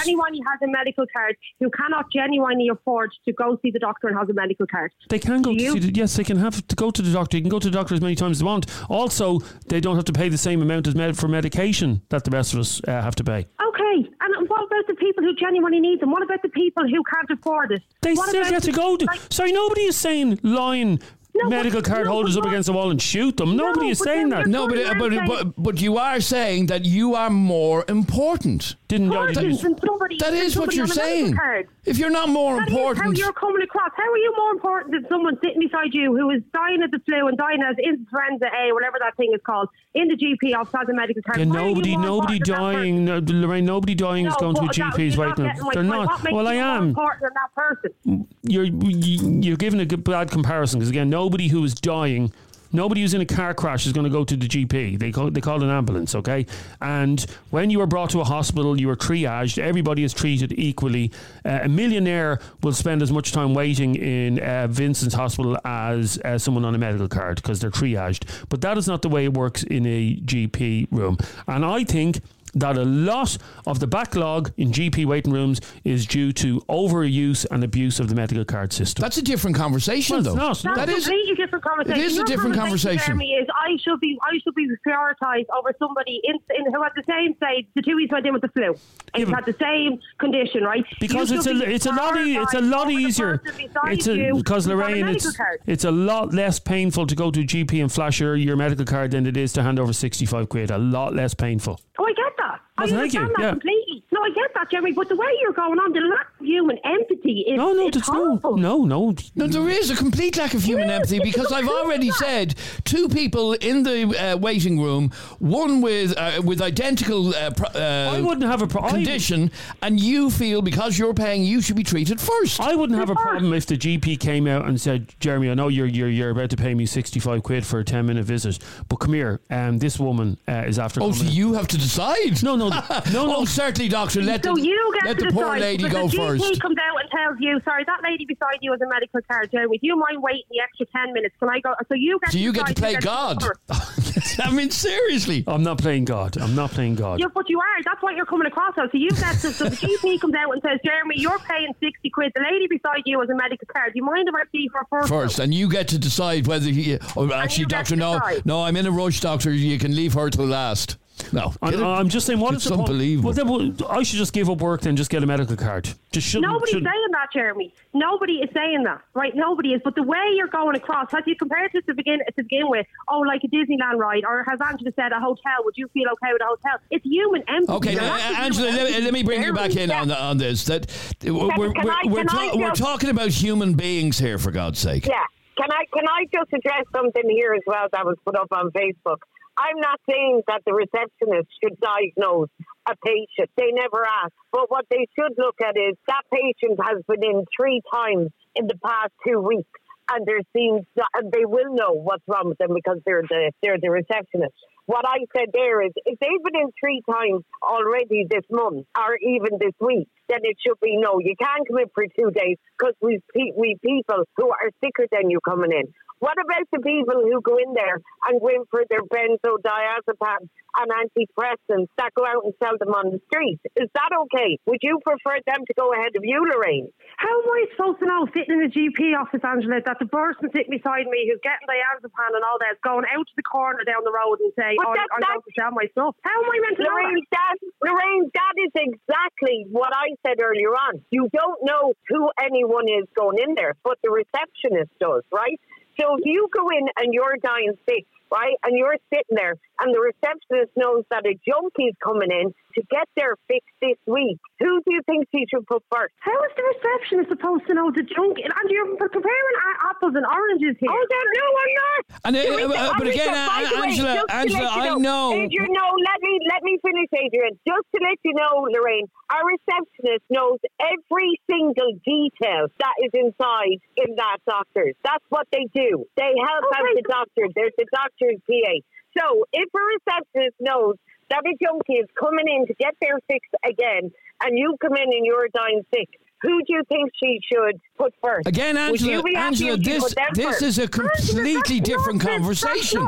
D: genuinely has a medical card, who cannot genuinely afford to go see the doctor and has a medical card?
C: They can go
D: Do
C: to
D: you?
C: see the, yes, they can have to go to the doctor. You can go to the doctor as many times as they want. Also, they don't have to pay the same amount as med- for medication that the rest of us uh, have to pay.
D: Okay, and what about the people who genuinely need them? What about the people who can't afford it?
C: They
D: what
C: still
D: about
C: get to
D: the-
C: go to...
D: like-
C: Sorry, nobody is saying line
D: No,
C: medical
D: but-
C: card
D: no,
C: holders
D: but
C: up
D: what-
C: against the wall and shoot them.
D: No,
C: Nobody is
D: but
C: saying
D: then
C: that.
D: we're
B: No, but,
D: Well,
B: but,
D: I'm
B: but but you are saying that you are more important.
C: Didn't
D: Of
C: I?
D: course,
C: Didn't-
D: and somebody-
B: That
D: and
B: is what
D: somebody
B: you're
D: on a medical
B: saying.
D: card.
B: If you're not more
D: That is how
B: important,
D: you're coming across. How are you more important than someone sitting beside you who is dying of the flu and dying of influenza A, whatever that thing is called, in the G P office has a medical card?
C: Yeah,
D: Why are you
C: nobody,
D: more
C: nobody
D: important than that
C: dying, no, Lorraine, nobody dying
D: person?
C: is going
D: No,
C: to a
D: but
C: G
D: that-
C: P's
D: you're
C: right
D: not
C: now.
D: getting my
C: They're
D: point.
C: not.
D: What makes
C: Well, I
D: you more
C: am.
D: important than that person?
C: You're you- you're giving a good- bad comparison because again, nobody who is dying, nobody who's in a car crash is going to go to the G P. They call they call an ambulance, okay? And when you are brought to a hospital, you are triaged. Everybody is treated equally. Uh, a millionaire will spend as much time waiting in uh, Vincent's hospital as uh, someone on a medical card because they're triaged. But that is not the way it works in a G P room. And I think that a lot of the backlog in G P waiting rooms is due to overuse and abuse of the medical card system.
B: that's a different conversation,
C: Well,
B: though.
C: it's not.
B: That
D: That's
B: is
D: a completely different conversation.
B: it is a
D: Your
B: different conversation.
D: Jeremy, is I should be I should be prioritised over somebody in, in who had the same say the two weeks went in with the flu and
C: Yeah,
D: he's had the same condition, right?
C: Because
D: You
C: it's
D: should
C: a
D: be
C: it's a lot e- it's a lot
D: prioritised over the
C: easier.
D: person beside
C: It's a,
D: you
C: because
D: who's on a
C: Lorraine,
D: medical
C: it's
D: card.
C: it's a lot less painful to go to a G P and flash your, your medical card than it is to hand over sixty-five quid. A lot less painful.
D: Oh, I get that. I
C: Well, thank
D: understand
C: you,
D: that
C: yeah.
D: completely. No, I get that, Jeremy. But the way you're going on, the lack of human empathy is
C: No, no,
D: it's
C: there's no,
D: horrible.
C: no, no.
B: No, there is a complete lack of human
D: Yes,
B: empathy
D: it's
B: because I've
D: complete
B: already
D: lack.
B: said two people in the uh, waiting room, one with uh, with identical uh, pro- uh,
C: I wouldn't have a problem.
B: condition, and you feel because you're paying, you should be treated first.
C: I wouldn't have a
D: First.
C: problem if the G P came out and said, Jeremy, I know you're you're, you're about to pay me sixty-five quid for a ten minute visit, but come here, um, this woman uh, is after
B: oh,
C: coming
B: so
C: in."
B: you have to decide?
C: No, no, no, no.
B: Oh, certainly, doctor. Let
D: So
B: the,
D: you get
B: let
D: to
B: the poor
D: decide,
B: lady
D: but
B: go
D: the G P
B: first.
D: comes out and tells you, sorry, that lady beside you has a medical card, Jeremy. Do you mind waiting the extra ten minutes? Can I go? So you get
B: So
D: to
B: you get to
D: decide
B: play
D: who gets
B: God.
D: first.
B: I mean, seriously.
C: I'm not playing God. I'm not playing God.
D: Yeah, but you are. That's what you're coming across as. So you get to, so the G P comes out and says, Jeremy, you're paying sixty quid. The lady beside you has a medical card. Do you mind if I see her first?
B: First, and you get to decide whether you. Oh, actually,
D: you get
B: doctor,
D: to
B: no,
D: decide.
B: no, I'm in a rush, doctor. You can leave her till last. No,
C: I'm,
B: get it?
C: I'm just saying, what
B: It's
C: is the point?
B: unbelievable.
C: Well, then, well, I should just give up work then just get a medical card. Just shouldn't.
D: Nobody's
C: shouldn't.
D: saying that, Jeremy. Nobody is saying that, right? Nobody is. But the way you're going across, have you compared it to begin to begin with? Oh, like a Disneyland ride, or has Angela said a hotel? Would you feel okay with a hotel? It's human empathy.
B: Okay,
D: There
B: now,
D: has to be
B: Angela,
D: human
B: let,
D: empathy.
B: let me bring you back in on, on this. That we're, we're,
G: can I-
B: we're,
G: can
B: ta-
G: I
B: we're
G: just-
B: talking about human beings here, for God's sake.
G: Yeah. Can I can I just address something here as well that was put up on Facebook? I'm not saying that the receptionist should diagnose a patient. They never ask. But what they should look at is that patient has been in three times in the past two weeks. And there seems and they will know what's wrong with them because they're the they're the receptionist. What I said there is, if they've been in three times already this month or even this week, then it should be no. You can't come in for two days because we we people who are sicker than you coming in. What about the people who go in there and go in for their benzodiazepam and antidepressants that go out and sell them on the street? Is that okay? Would you prefer them to go ahead of you, Lorraine?
D: How am I supposed to know, sitting in the G P office, Angela, that the person sitting beside me who's getting diazepam and all that is going out to the corner down the road and say,
G: But
D: oh,
G: that-
D: I'm
G: that-
D: going to sell my stuff? How am I meant to know
G: Lorraine,
D: that?
G: that, Lorraine, that is exactly what I said earlier on. You don't know who anyone is going in there, but the receptionist does, right? So if you go in and you're dying sick, right, and you're sitting there, and the receptionist knows that a junkie's coming in to get their fix this week, who do you think she should put first?
D: How is the receptionist supposed to know the junk? And you're comparing a- apples and oranges here.
G: Oh, then, no, I'm not.
B: And, uh,
G: Listen,
B: uh, but again,
G: Anita, by
B: uh,
G: the way,
B: Angela,
G: just to
B: Angela,
G: let you
B: I know.
G: Adrian, no, let me let me finish, Adrian. Just to let you know, Lorraine, our receptionist knows every single detail that is inside in that doctor's. That's what they do. They help
D: Okay.
G: out the doctor. There's the doctor's P A. So if a receptionist knows that a junkie is coming in to get their fix again, and you come in and you're dying sick, who do you think she should put first?
B: Again,
G: Would
B: Angela,
G: you be happy
B: Angela,
G: if she
B: this
G: put them
B: this
G: first?
B: is a
D: Angela,
B: completely
D: that's
B: different
D: not-
B: conversation.
D: That's not what,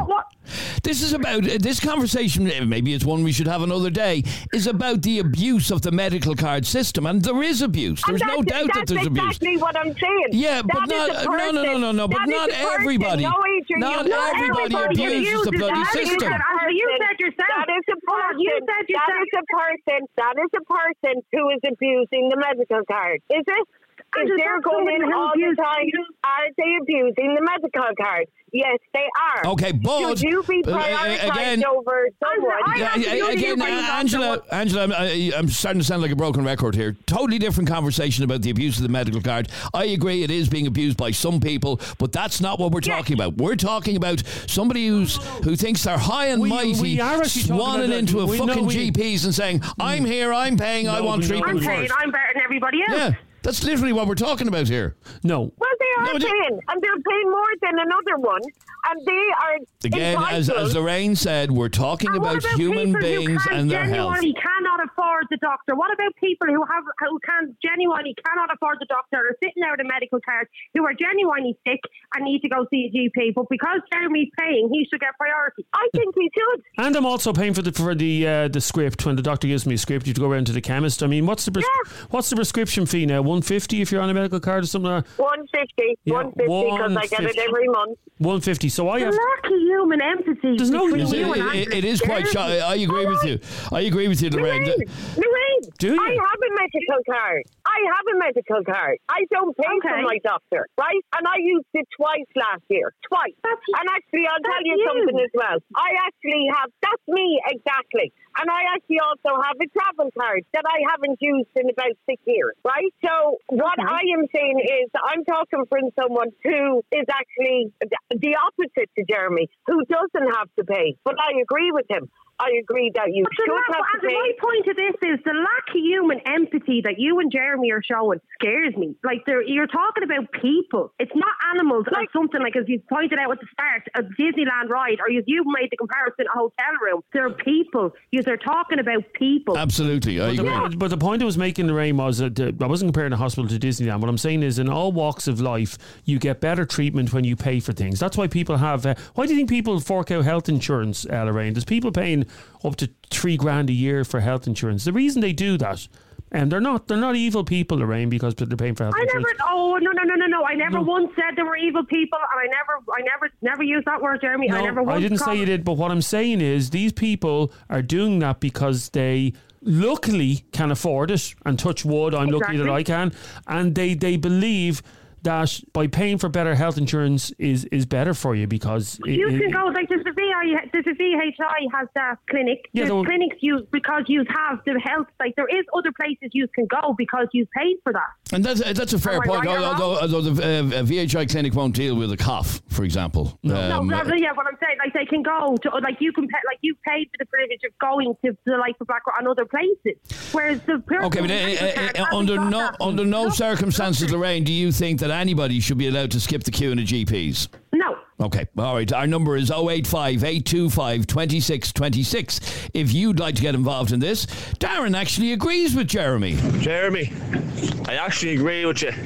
B: This is about, uh, this conversation, maybe it's one we should have another day, is about the abuse of the medical card system. And there is abuse. There's no doubt that there's abuse.
G: That's exactly what I'm saying.
B: Yeah, but
G: that
B: not, no, no, no, no, no, but not everybody.
G: No, Adrian,
B: not
G: you,
B: everybody abuses the bloody system.
G: You said yourself. That is a person. You said yourself. That is a person. That is a person who is abusing the medical card. Is it? If they're going in all the time, are they abusing the medical card? Yes, they are.
B: Okay, but
G: should you be prioritised uh, again, over someone?
B: Yeah, again, uh, Angela, Angela, I'm, I, I'm starting to sound like a broken record here. Totally different conversation about the abuse of the medical card. I agree, it is being abused by some people, but that's not what we're yes. talking about. We're talking about somebody who's who thinks they're high and we, mighty, we swanning into a we, fucking no, we, G Ps and saying, "I'm here, I'm paying, no, I want treatment
D: I'm paying, I'm better than everybody else."
B: Yeah. That's literally what we're talking about here.
C: No.
G: Well, they are no, paying, and they're paying more than another one, and they are
B: again, as, as Lorraine said, we're talking about, about human beings and their health.
D: Genuinely cannot afford the doctor. What about people who have who can genuinely cannot afford the doctor, or sitting there with a medical card, who are genuinely sick and need to go see a G P? But because Jeremy's paying, he should get priority.
G: I think he should.
C: And I'm also paying for the for the uh, the script. When the doctor gives me a script, you have to go around to the chemist. I mean, what's the pres-
G: yes.
C: what's the prescription fee now? one fifty if you're on a medical card or something like that?
G: one fifty Yeah, one fifty because I get it every month.
C: one fifty So I have...
D: The lack of human empathy.
C: There's no...
B: It, it, it is quite... Sh- I agree with you. I agree with you, Lorraine.
G: Lorraine, Lorraine
C: do you?
G: I have a medical card. I have a medical card. I don't pay okay. for my doctor, right? And I used it twice last year. Twice. That's, and actually, I'll tell you, you something as well. I actually have... That's me, exactly. And I actually also have a travel card that I haven't used in about six years, right? So what okay. I am saying is I'm talking from someone who is actually the opposite to Jeremy, who doesn't have to pay. But I agree with him. I agree that you
D: but
G: should
D: lack,
G: have to pay.
D: My point of this is the lack of human empathy that you and Jeremy are showing scares me. Like, you're talking about people. It's not animals like, or something like, as you pointed out at the start, a Disneyland ride, or you you made the comparison a hotel room. They're people. You're talking about people.
B: Absolutely, I
C: but
B: agree.
C: The, but the point I was making, Lorraine, was that uh, I wasn't comparing a hospital to Disneyland. What I'm saying is, in all walks of life, you get better treatment when you pay for things. That's why people have... Uh, why do you think people fork out health insurance, uh, Lorraine? There's people paying up to three grand a year for health insurance. The reason they do that, and they're not they're not evil people, Lorraine, because they're paying for health
D: I
C: insurance.
D: Never, oh no no no no no! I never no. once said they were evil people, and I never I never never used that word, Jeremy.
C: No,
D: I never. Once
C: I didn't say you did, but what I'm saying is these people are doing that because they luckily can afford it, and touch wood, I'm
D: exactly.
C: lucky that I can, and they they believe that by paying for better health insurance is, is better for you because...
D: You
C: it,
D: can
C: it,
D: go, like there's a, V I, there's a V H I has that clinic.
C: Yeah,
D: there's clinics you because you have the health, like there is other places you can go because you've paid for that.
B: And that's, that's a fair
D: Am
B: point,
D: right
B: although, although the uh, V H I clinic won't deal with a cough, for example.
C: No,
B: um,
D: no, no, yeah, what I'm saying, like they can go to, like you can pay, like you paid for the privilege of going to the Life of Blackrock and other places, whereas the
B: okay, but uh, uh, uh, under no under no circumstances, Lorraine, do you think that anybody should be allowed to skip the queue in a G P's?
D: No.
B: Okay, all right. Our number is oh eight five, eight two five, two six two six. If you'd like to get involved in this, Darren actually agrees with Jeremy.
J: Jeremy, I actually agree with you.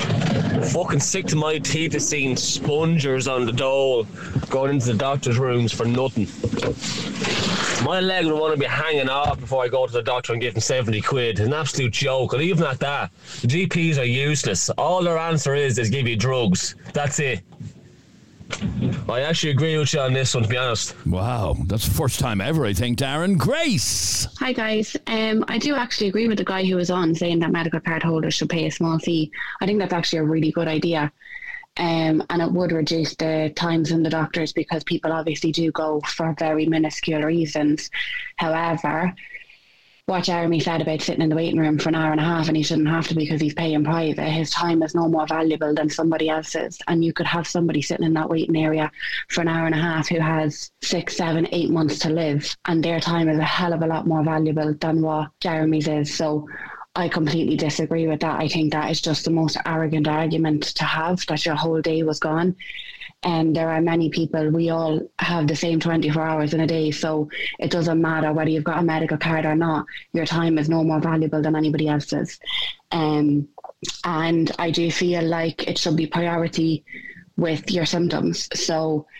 J: Fucking sick to my teeth of seeing spongers on the dole going into the doctor's rooms for nothing. My leg would want to be hanging off before I go to the doctor and give him seventy quid. An absolute joke. And even at that, the G Ps are useless. All their answer is is give you drugs. That's it. I actually agree with you on this one, to be honest.
B: Wow, that's the first time ever, I think, Darren. Grace!
K: Hi, guys. Um, I do actually agree with the guy who was on saying that medical card holders should pay a small fee. I think that's actually a really good idea. Um, and it would reduce the times in the doctors because people obviously do go for very minuscule reasons. However, what Jeremy said about sitting in the waiting room for an hour and a half, and he shouldn't have to because he's paying private, his time is no more valuable than somebody else's. And you could have somebody sitting in that waiting area for an hour and a half who has six, seven, eight months to live, and their time is a hell of a lot more valuable than what Jeremy's is. So I completely disagree with that. I think that is just the most arrogant argument to have, that your whole day was gone. And there are many people, we all have the same twenty-four hours in a day, so it doesn't matter whether you've got a medical card or not, your time is no more valuable than anybody else's. Um, and I do feel like it should be priority with your symptoms. So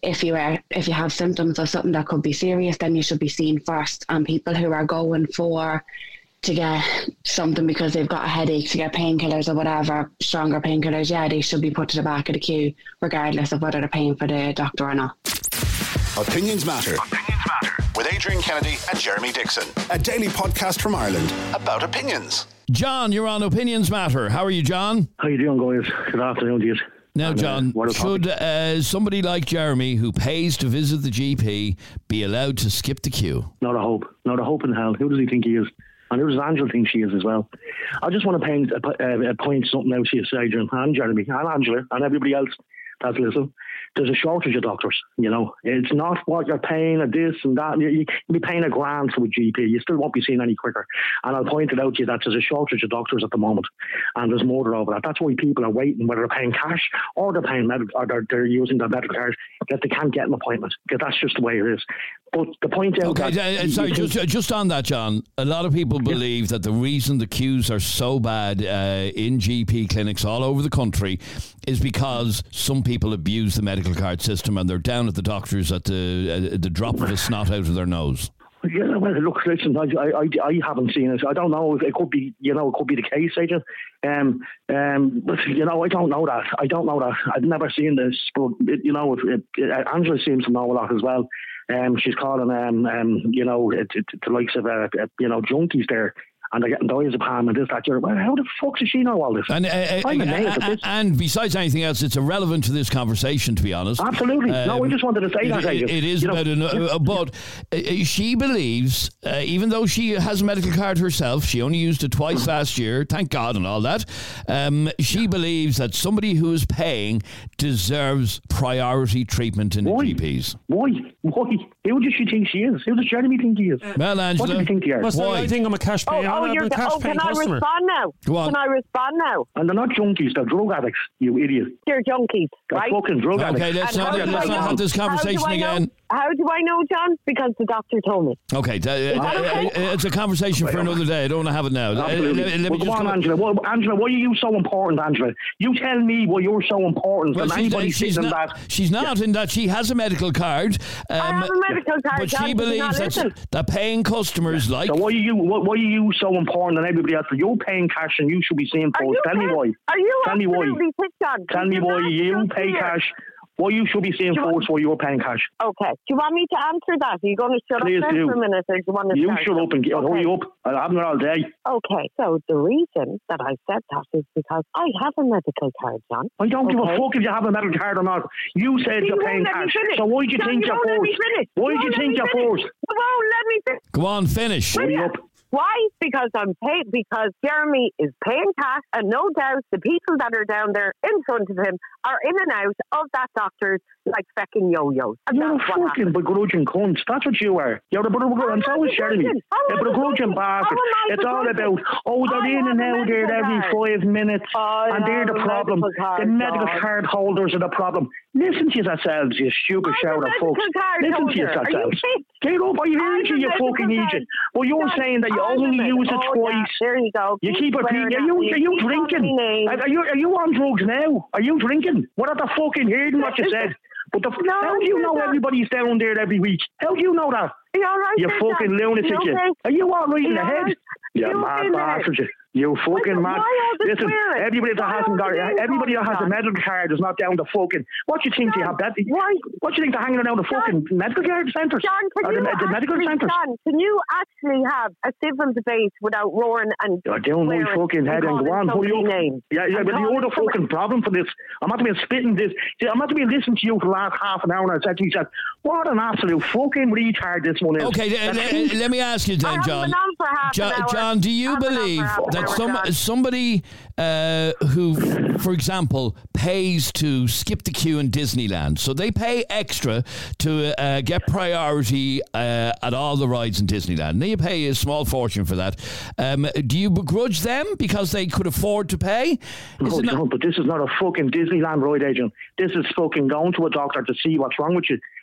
K: if you are if you have symptoms of something that could be serious, then you should be seen first. And people who are going for to get something because they've got a headache, to get painkillers or whatever, stronger painkillers, yeah, they should be put to the back of the queue, regardless of whether they're paying for the doctor or not.
I: Opinions Matter. Opinions Matter. With Adrian Kennedy and Jeremy Dixon. A daily podcast from Ireland about opinions.
B: John, you're on Opinions Matter. How are you, John?
L: How you doing, guys? Good afternoon to you.
B: Now, John, uh, should uh, somebody like Jeremy, who pays to visit the G P, be allowed to skip the queue?
L: Not a hope. Not a hope in hell. Who does he think he is? And who does Angela think she is as well? I just want to paint, uh, point something out to you, Adrian, and Jeremy, and Angela, and everybody else that's listening. There's a shortage of doctors, you know. It's not what you're paying at this and that. You, you can be paying a grand for a G P. You still won't be seen any quicker. And I'll point it out to you that there's a shortage of doctors at the moment. And there's more over that. That's why people are waiting, whether they're paying cash or they're paying med- or they're, they're using their medical card, that they can't get an appointment. Because that's just the way it is. But the point out
B: okay,
L: that...
B: Uh, sorry, just, just on that, John. A lot of people believe that the reason the queues are so bad uh, in G P clinics all over the country is because some people abuse the medical card system and they're down at the doctors at the uh, the drop of a snot out of their nose.
L: Yeah, well, look, listen, I, I, I haven't seen it. I don't know if it could be, you know, it could be the case, Adrian. Um, um, but, you know, I don't know that. I don't know that. I've never seen this, but, it, you know, it, it, Angela seems to know a lot as well. Um, she's calling, um, um, you know, it, it, the likes of, uh, you know, junkies there. And they're getting diazepam and this, that, you're, well, how the fuck does she know all this?
B: And, uh,
L: I'm
B: uh,
L: amazed
B: uh,
L: at this.
B: And besides anything else, it's irrelevant to this conversation, to be honest.
L: Absolutely. Um, no, I just wanted to say
B: it,
L: that.
B: It, it is
L: you
B: about,
L: know,
B: an, uh, but uh, she believes, uh, even though she has a medical card herself, she only used it twice last year, thank God and all that, um, she yeah. believes that somebody who is paying deserves priority treatment in
L: Why?
B: the G Ps.
L: Why? Why? Who does she think she is? Who does Jeremy think he is?
B: Well, Angela,
L: what do you think he is?
C: Why? I think I'm a cash paying.
G: Oh, oh, you're,
C: cash
G: oh
C: paying
G: can
C: customer.
G: I respond now?
B: Go on.
G: Can I respond now?
L: And they're not junkies, they're drug addicts, you idiot.
G: They're junkies,
L: They're
G: right?
L: fucking drug
B: Okay,
L: addicts.
B: let's not,
G: how do
B: let's
G: I
B: not
G: know?
B: have this conversation
G: How do I know?
B: again.
G: How do I know, John? Because the doctor told me.
B: Okay, uh,
G: that okay?
B: uh, it's a conversation for another day. I don't want to have it now.
L: Absolutely.
B: Uh, let, let
L: well,
B: me
L: come
B: just
L: on,
B: go-
L: Angela. Well, Angela, why are you so important, Angela? You tell me why you're so important
B: Well,
L: than
B: she's,
L: anybody
B: she's
L: sitting in
B: not,
L: that.
B: she's not
L: Yeah.
B: in that she has a medical card. Um,
G: I have a medical card,
B: but
G: John,
B: she
G: did you
B: believes
G: not
B: that,
G: listen?
B: that paying customers like...
L: So why are you why, why are you so important than everybody else? You're paying cash and you should be seeing
G: Are
L: posts.
G: you
L: Tell me
G: paying-
L: why.
G: Are you
L: Tell me why.
G: absolutely pissed on?
L: Tell me
G: You're
L: why
G: not
L: you
G: so
L: pay
G: clear.
L: cash. Why you should be seeing
G: Do you
L: posts why you're paying cash.
G: Okay. Do you want me to answer that? Are you going to shut
L: Please
G: up there
L: do.
G: for a minute, or do you want to
L: You
G: start?
L: shut up and get,
G: okay.
L: hurry up. I'm having it all day.
G: Okay. So the reason that I said that is because I have a medical card, John.
L: I don't give a
G: Okay.
L: fuck if you have a medical card or not. You said
G: You
L: you're
G: won't
L: paying
G: let me
L: cash.
G: finish.
L: So why do you
G: John,
L: think
G: you
L: you're
G: won't let me
L: forced?
G: finish.
L: Why
G: You
L: do you
G: won't let
L: think
G: me
L: you're
G: finish.
L: forced?
G: You won't let me finish.
B: Go on, finish.
L: Hurry up.
G: Why? Because I'm paid. Because Jeremy is paying cash, and no doubt the people that are down there in front of him are in and out of that doctor's like fecking yo-yos. And
L: You're a
G: that's what
L: fucking
G: happened.
L: begrudging cunt. That's what you are. You're a begrudging, and so is Jeremy.
G: begrudging. I'm
L: You're a
G: not
L: begrudging
G: begrudging.
L: bastard.
G: How am I
L: It's all
G: begrudging?
L: about, oh, they're
G: I
L: in
G: have
L: and
G: a
L: out there
G: medical
L: every
G: card.
L: five minutes,
G: I
L: and they're the
G: have a
L: problem.
G: medical card,
L: The medical
G: John.
L: card holders are the problem. Listen to yourselves, you stupid
G: I'm a
L: shout of
G: medical
L: fucks.
G: card
L: Listen to
G: holder. Are you
L: yourselves.
G: kidding?
L: Get up, I heard
G: I'm
L: you,
G: a
L: you
G: medical
L: fucking
G: card.
L: idiot. Well, you're
G: John,
L: saying that you
G: I'm a
L: only
G: medical-
L: use it
G: oh,
L: twice.
G: yeah, there you go.
L: You keep
G: swearing
L: repeating. Are
G: at
L: you,
G: me.
L: are you
G: Keep calling
L: drinking?
G: me names.
L: Are you, are you on drugs now? Are you drinking? What are the fucking hearing what you said? But the,
G: No,
L: how do you
G: you're
L: know
G: not.
L: everybody's down there every week? How do you know that?
G: Are you all right
L: You
G: there,
L: fucking
G: John?
L: lunatic,
G: You
L: you.
G: okay?
L: Are you all right in
G: You
L: the
G: all
L: head?
G: right?
L: You
G: You
L: mad
G: okay in the head?
L: bastard, you. You fucking
G: Why-
L: mad.
G: why all the
L: Listen,
G: swearing?
L: everybody that
G: Why
L: hasn't
G: all
L: got,
G: the names
L: everybody that
G: calling,
L: has a
G: John?
L: medical card is not down the fucking. What do you think they have that?
G: Why?
L: What do you think they're hanging around the fucking medical card centres?
G: John, can
L: Or
G: you
L: the, the medical
G: actually,
L: centres?
G: John, can you actually have a civil debate without roaring and
L: You're down my
G: swearing
L: fucking head and go on.
G: calling
L: Hurry
G: somebody
L: up.
G: names?
L: Yeah, yeah,
G: And
L: but you're
G: calling
L: the fucking problem for this. I'm not to be spitting this. See, I'm not to be listening to you for the last half an hour and I said to you, what an absolute fucking retard this one is.
B: Okay, uh, let, let me ask you
G: I
B: then,
G: haven't
B: John.
G: been on for half
B: John,
G: an hour.
B: John, do you
G: I've been on for
B: believe
G: half an
B: that
G: hour,
B: some
G: John.
B: somebody uh, who, for example, pays to skip the queue in Disneyland, so they pay extra to uh, get priority uh, at all the rides in Disneyland? Now you pay a small fortune for that. Um, do you begrudge them because they could afford to pay? Is
L: No,
B: it not-
L: no, but this is not a fucking Disneyland ride, agent. This is fucking going to a doctor to see what's wrong with you.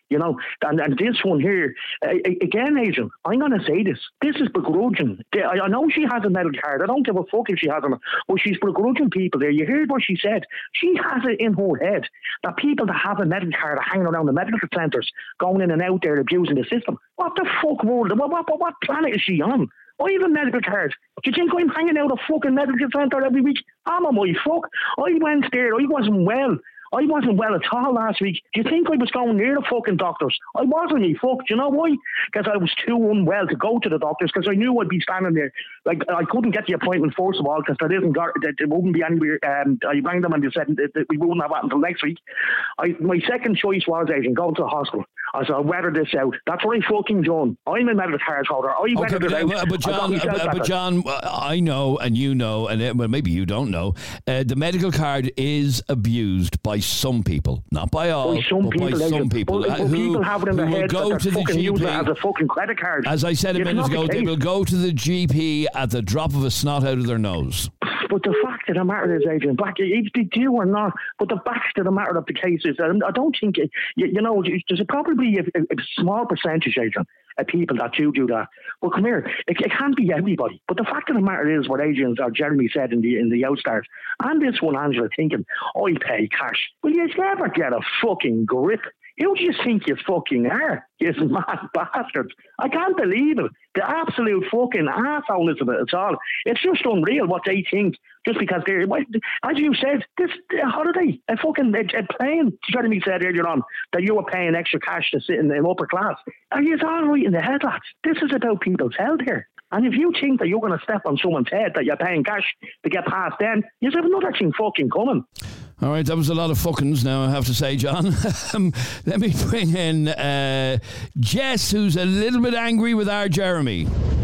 L: You know, and, and this one here, uh, again, Adrian, I'm going to say this. This is begrudging. I, I know she has a medical card. I don't give a fuck if she hasn't, but she's begrudging people there. You heard what she said. She has it in her head that people that have a medical card are hanging around the medical centres, going in and out there, abusing the system. What the fuck world? What, what, what planet is she on? I have a medical card. Do you think I'm hanging out a fucking medical centre every week? I'm on my fuck. I went there. I wasn't well. I wasn't well at all last week. Do you think I was going near the fucking doctors? I wasn't, me fuck. Do you know why? Because I was too unwell to go to the doctors, because I knew I'd be standing there. Like, I couldn't get the appointment, first of all, because there isn't, there wouldn't be anywhere. Um, I rang them and they said that we wouldn't have that until next week. I, my second choice was, Adrian, going to the hospital. I said, I'll weather this out. That's what I fucking done. I'm a medical card holder. I weathered
B: okay,
L: it
B: but,
L: out.
B: But John, uh, but John, I know, and you know, and it, well, maybe you don't know, uh, the medical card is abused by some people. Not by all,
L: by some
B: but
L: people,
B: by some people.
L: But,
B: uh,
L: but
B: who,
L: people have it in their
B: who will
L: heads
B: go
L: that
B: to
L: they're
B: the
L: fucking
B: G P.
L: use it as a fucking credit card.
B: As I said a
L: It's
B: minute
L: not
B: ago,
L: the
B: they
L: case.
B: will go to the G P at the drop of a snot out of their nose.
L: But the fact of the matter is, Adrian, back if they do or not, but the fact of the matter of the case is, um, I don't think, it, you, you know, there's probably a, a, a small percentage, Adrian, of people that do do that. But come here, it, it can't be everybody. But the fact of the matter is, what Adrian or Jeremy said in the in the outstart, and this one, Angela, thinking, I pay cash. Will you ever get a fucking grip? Who do you think you fucking are? You mad bastards. I can't believe it. The absolute fucking assholeness of it at all. It's just unreal what they think. Just because they're, as you said, this a holiday, a fucking a, a plane. Jeremy said earlier on that you were paying extra cash to sit in the upper class. Are you all right in the head, lads? This is about people's health here. And if you think that you're going to step on someone's head, that you're paying cash to get past them, you have another thing fucking coming.
B: All right, that was a lot of fuckings now, I have to say, John. um, let me bring in uh, Jess, who's a little bit angry with our Jeremy.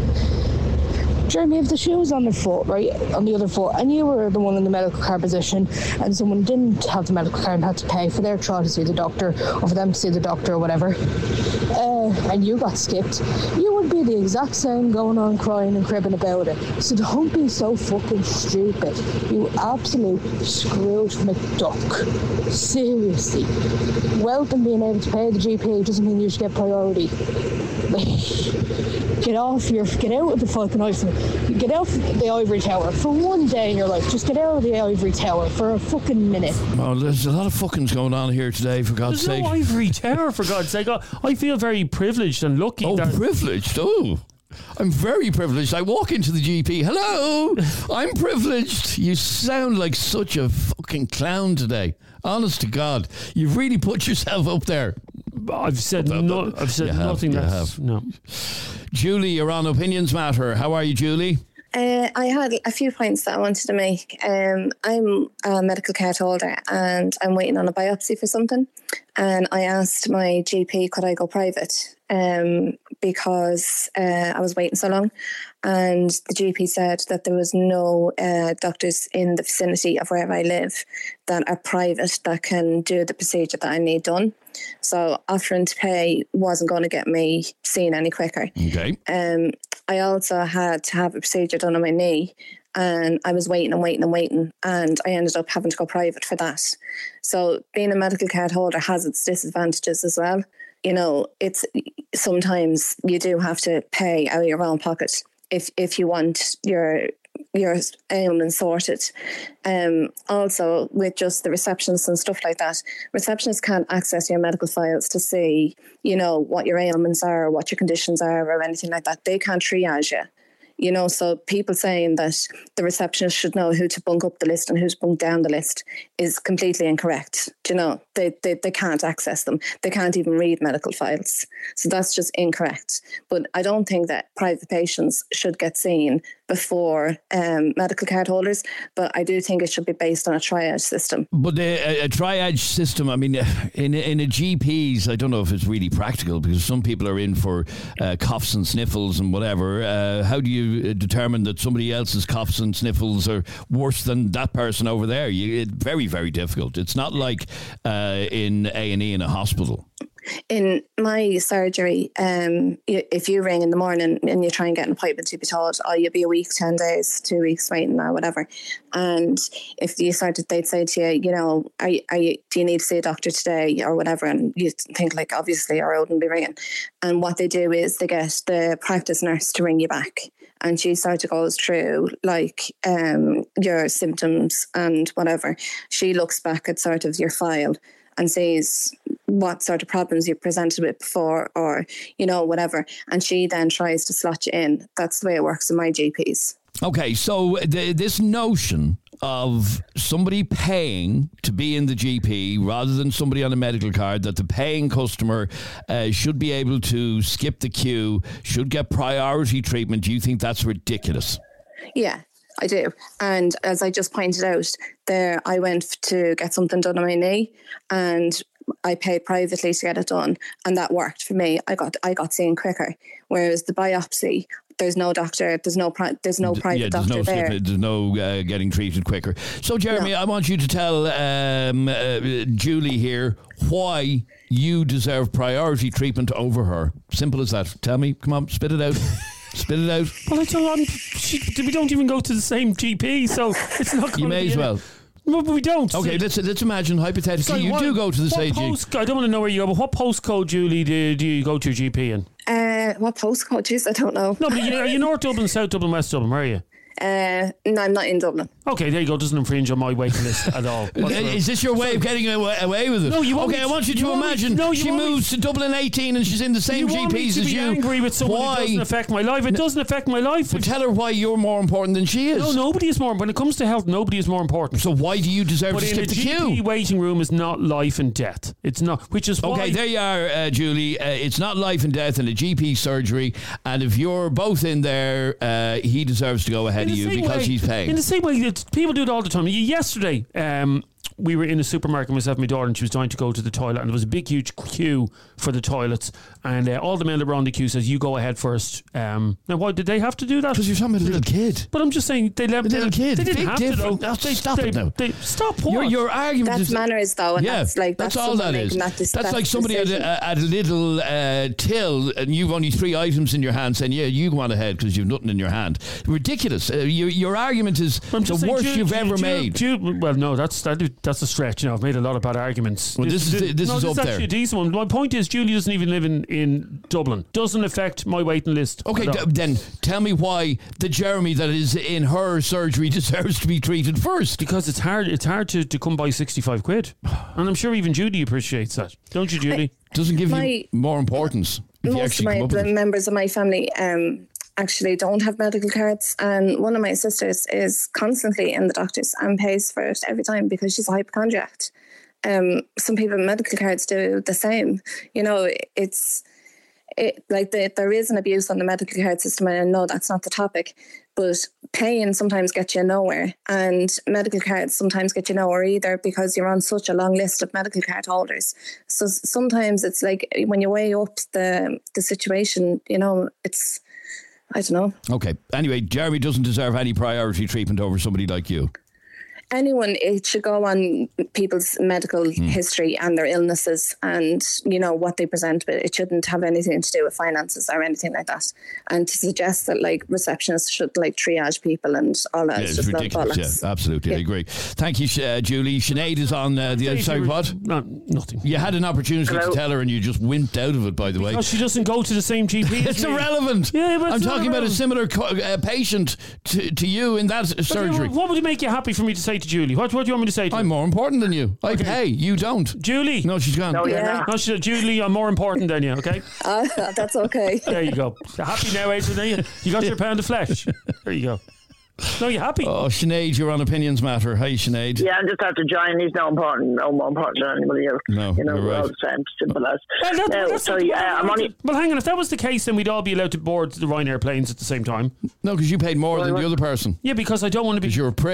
M: Jeremy, if the shoe was on the foot, right, on the other foot, and you were the one in the medical card position, and someone didn't have the medical card and had to pay for their trial to see the doctor, or for them to see the doctor or whatever, uh, and you got skipped, you would be the exact same going on crying and cribbing about it. So don't be so fucking stupid. You absolute Scrooge McDuck. Seriously. Wealth and being able to pay the G P doesn't mean you should get priority. Get off your, get out of the fucking ivory, get out of the ivory tower for one day in your life. Just get out of the ivory tower for a fucking minute.
B: Oh, there's a lot of fuckings going on here today, for God's
C: There's
B: sake.
C: no ivory tower, for God's sake. I, I feel very privileged and lucky.
B: Oh,
C: that
B: privileged? Oh, I'm very privileged. I walk into the G P. Hello, I'm privileged. You sound like such a fucking clown today. Honest to God, you've really put yourself up there.
C: I've said no. I've said
B: You have,
C: nothing.
B: you
C: That's
B: have.
C: no.
B: Julie, you're on Opinions Matter. How are you, Julie?
N: Uh, I had a few points that I wanted to make. Um, I'm a medical card holder and I'm waiting on a biopsy for something. And I asked my G P, could I go private? Um, because uh, I was waiting so long. And the G P said that there was no uh, doctors in the vicinity of wherever I live that are private that can do the procedure that I need done. So offering to pay wasn't going to get me seen any quicker.
B: Okay.
N: Um, I also had to have a procedure done on my knee, and I was waiting and waiting and waiting, and I ended up having to go private for that. So being a medical card holder has its disadvantages as well. You know, it's sometimes you do have to pay out of your own pocket if if you want your your ailment sorted. Um, also, with just the receptionists and stuff like that, receptionists can't access your medical files to see, you know, what your ailments are, or what your conditions are, or anything like that. They can't triage you. You know, so people saying that the receptionist should know who to bunk up the list and who to bunk down the list is completely incorrect. Do you know, they, they they can't access them. They can't even read medical files. So that's just incorrect. But I don't think that private patients should get seen before um, medical card holders, but I do think it should be based on a triage system.
B: But a, a triage system, I mean, in a, in a G P's, I don't know if it's really practical, because some people are in for uh, coughs and sniffles and whatever. Uh, how do you determine that somebody else's coughs and sniffles are worse than that person over there? You, it's very, very difficult. It's not like uh, in A and E in a hospital.
N: In my surgery, um, if you ring in the morning and you try and get an appointment, you'll be told, oh, you'll be a week, ten days, two weeks waiting or whatever. And if you started, they'd say to you, you know, are, you, are you, do you need to see a doctor today or whatever? And you think like, obviously, or I wouldn't be ringing. And what they do is they get the practice nurse to ring you back. And she sort of goes through like um, your symptoms and whatever. She looks back at sort of your file and sees what sort of problems you presented with before or, you know, whatever. And she then tries to slot you in. That's the way it works in my G Ps.
B: Okay, so the, this notion of somebody paying to be in the G P rather than somebody on a medical card, that the paying customer uh, should be able to skip the queue, should get priority treatment, do you think that's ridiculous?
N: Yeah, I do. And as I just pointed out, there I went to get something done on my knee and I paid privately to get it done, and that worked for me. I got I got seen quicker. Whereas the biopsy, there's no doctor, there's no pri- there's no private
B: yeah, there's
N: doctor
B: no
N: there.
B: Slip, there's no uh, getting treated quicker. So, Jeremy, no. I want you to tell um, uh, Julie here why you deserve priority treatment over her. Simple as that. Tell me. Come on, spit it out. Spit it out.
C: Well, I don't. I'm, she, we don't even go to the same G P, so it's not. Going
B: You may
C: to be
B: as well.
C: No, but we don't.
B: Okay, let's let's imagine hypothetically
C: Sorry,
B: you
C: what,
B: do go to the same G P.
C: I don't want to know where you go, but what postcode, Julie, do, do you go to your G P in?
N: Uh, what postcode? Jeez, I don't know.
C: No, but you know, are you North Dublin, South Dublin, West Dublin? Where are you?
N: Uh, no, I'm not in Dublin.
C: Okay, there you go. Doesn't infringe on my waiting list at all.
B: Is this your way of getting away, away with it?
C: No, you want
B: Okay,
C: me,
B: I want you to
C: you
B: imagine
C: me, no, you
B: she moves
C: me,
B: to Dublin eighteen and she's in the same
C: you
B: G Ps as
C: you.
B: you.
C: Angry with someone
B: why?
C: It doesn't affect my life. It doesn't affect my life.
B: But tell her why you're more important than she is.
C: No, nobody is more. When it comes to health, nobody is more important.
B: So why do you deserve
C: but
B: to skip
C: in
B: the
C: a
B: queue?
C: G P waiting room is not life and death. It's not. Which is why.
B: Okay, there you are, uh, Julie. Uh, it's not life and death in a G P surgery, and if you're both in there, uh, he deserves to go ahead of you because
C: way,
B: he's paying.
C: In the same way that people do it all the time. Yesterday, um, we were in a supermarket, myself and my daughter, and she was trying to go to the toilet, and there was a big, huge queue for the toilets, and uh, all the men that were on the queue says, you go ahead first. Um, now, why did they have to do that?
B: Because you're talking about a little kid.
C: But I'm just saying, they left
B: a little kid.
C: They didn't
B: Big
C: have
B: difference.
C: to, though.
B: They, stop
C: they,
B: it now.
C: They, stop what?
B: Your, your argument
N: That's
B: is...
N: manners, though, and
B: yeah,
N: that's like...
B: That's,
N: that's
B: all that is.
N: That
B: that's,
N: that's
B: like somebody at a, at a little uh, till, and you've only three items in your hand, saying, yeah, you go on ahead because you've nothing in your hand. Ridiculous. Uh, your, your argument is
C: I'm
B: the
C: saying,
B: worst
C: Jude,
B: you've
C: Jude,
B: ever
C: Jude,
B: made.
C: Jude, well, no, that's that, that's a stretch. You know, I've made a lot of bad arguments.
B: Well, this, this is this
C: no,
B: is
C: this
B: up
C: is
B: there.
C: actually a decent one. My point is, Julie doesn't even live in, in Dublin. Doesn't affect my waiting list.
B: Okay, d- then tell me why the Jeremy that is in her surgery deserves to be treated first.
C: Because it's hard. It's hard to, to come by sixty-five quid, and I'm sure even Judy appreciates that, don't you, Julie?
B: I, Doesn't give
N: my,
B: you more importance. If you
N: most
B: actually
N: of my
B: come up
N: the
B: with it.
N: members of my family um, actually don't have medical cards, and one of my sisters is constantly in the doctors and pays for it every time because she's a hypochondriac. Um, some people with medical cards do the same. You know, it's it, like the, there is an abuse on the medical card system, and I know that's not the topic, but paying sometimes gets you nowhere, and medical cards sometimes get you nowhere either because you're on such a long list of medical card holders. So sometimes it's like when you weigh up the the situation, you know, it's, I don't know.
B: Okay. Anyway, Jeremy doesn't deserve any priority treatment over somebody like you.
N: Anyone, it should go on people's medical mm. history and their illnesses and, you know, what they present with. It shouldn't have anything to do with finances or anything like that. And to suggest that, like, receptionists should, like, triage people and all that
B: Yeah,
N: is
B: it's
N: just
B: ridiculous.
N: bollocks.
B: Yeah, absolutely.
N: Yeah.
B: I agree. Thank you, uh, Julie. Sinead is on uh, the other side. What?
C: No, nothing.
B: You had an opportunity
C: Hello?
B: to tell her and you just wimped out of it, by the way.
C: Because she doesn't go to the same G P.
B: It's irrelevant.
C: Yeah, but
B: I'm
C: it's
B: talking
C: not
B: about a
C: irrelevant.
B: similar co- uh, patient to, to you in that
C: But,
B: surgery.
C: uh, What would it make you happy for me to say to Julie? What, what do you want me to say to her?
B: I'm more important than you. I pay. You don't.
C: Julie.
B: No, she's gone.
N: No, you're Yeah. not.
C: No, she, Julie, I'm more important than you, okay?
N: Uh, that's okay.
C: There you go. Happy now, Adrian, are you? You got your pound of flesh. There you go. No, you're happy.
B: Oh, Sinead, you're on Opinions Matter. Hi, Sinead.
O: Yeah, I just have to join. He's no important, no more important than anybody else.
B: No,
O: you know,
B: you're
O: we're
B: right.
O: all the same, simple as.
C: Well, that,
O: Now,
C: that's
O: so
C: not-
O: yeah, I'm only.
C: Well, hang on. If that was the case, then we'd all be allowed to board the Ryanair planes at the same time.
B: No, because you paid more than the other person.
C: Yeah, because I don't want to be.
B: Because you're a prick.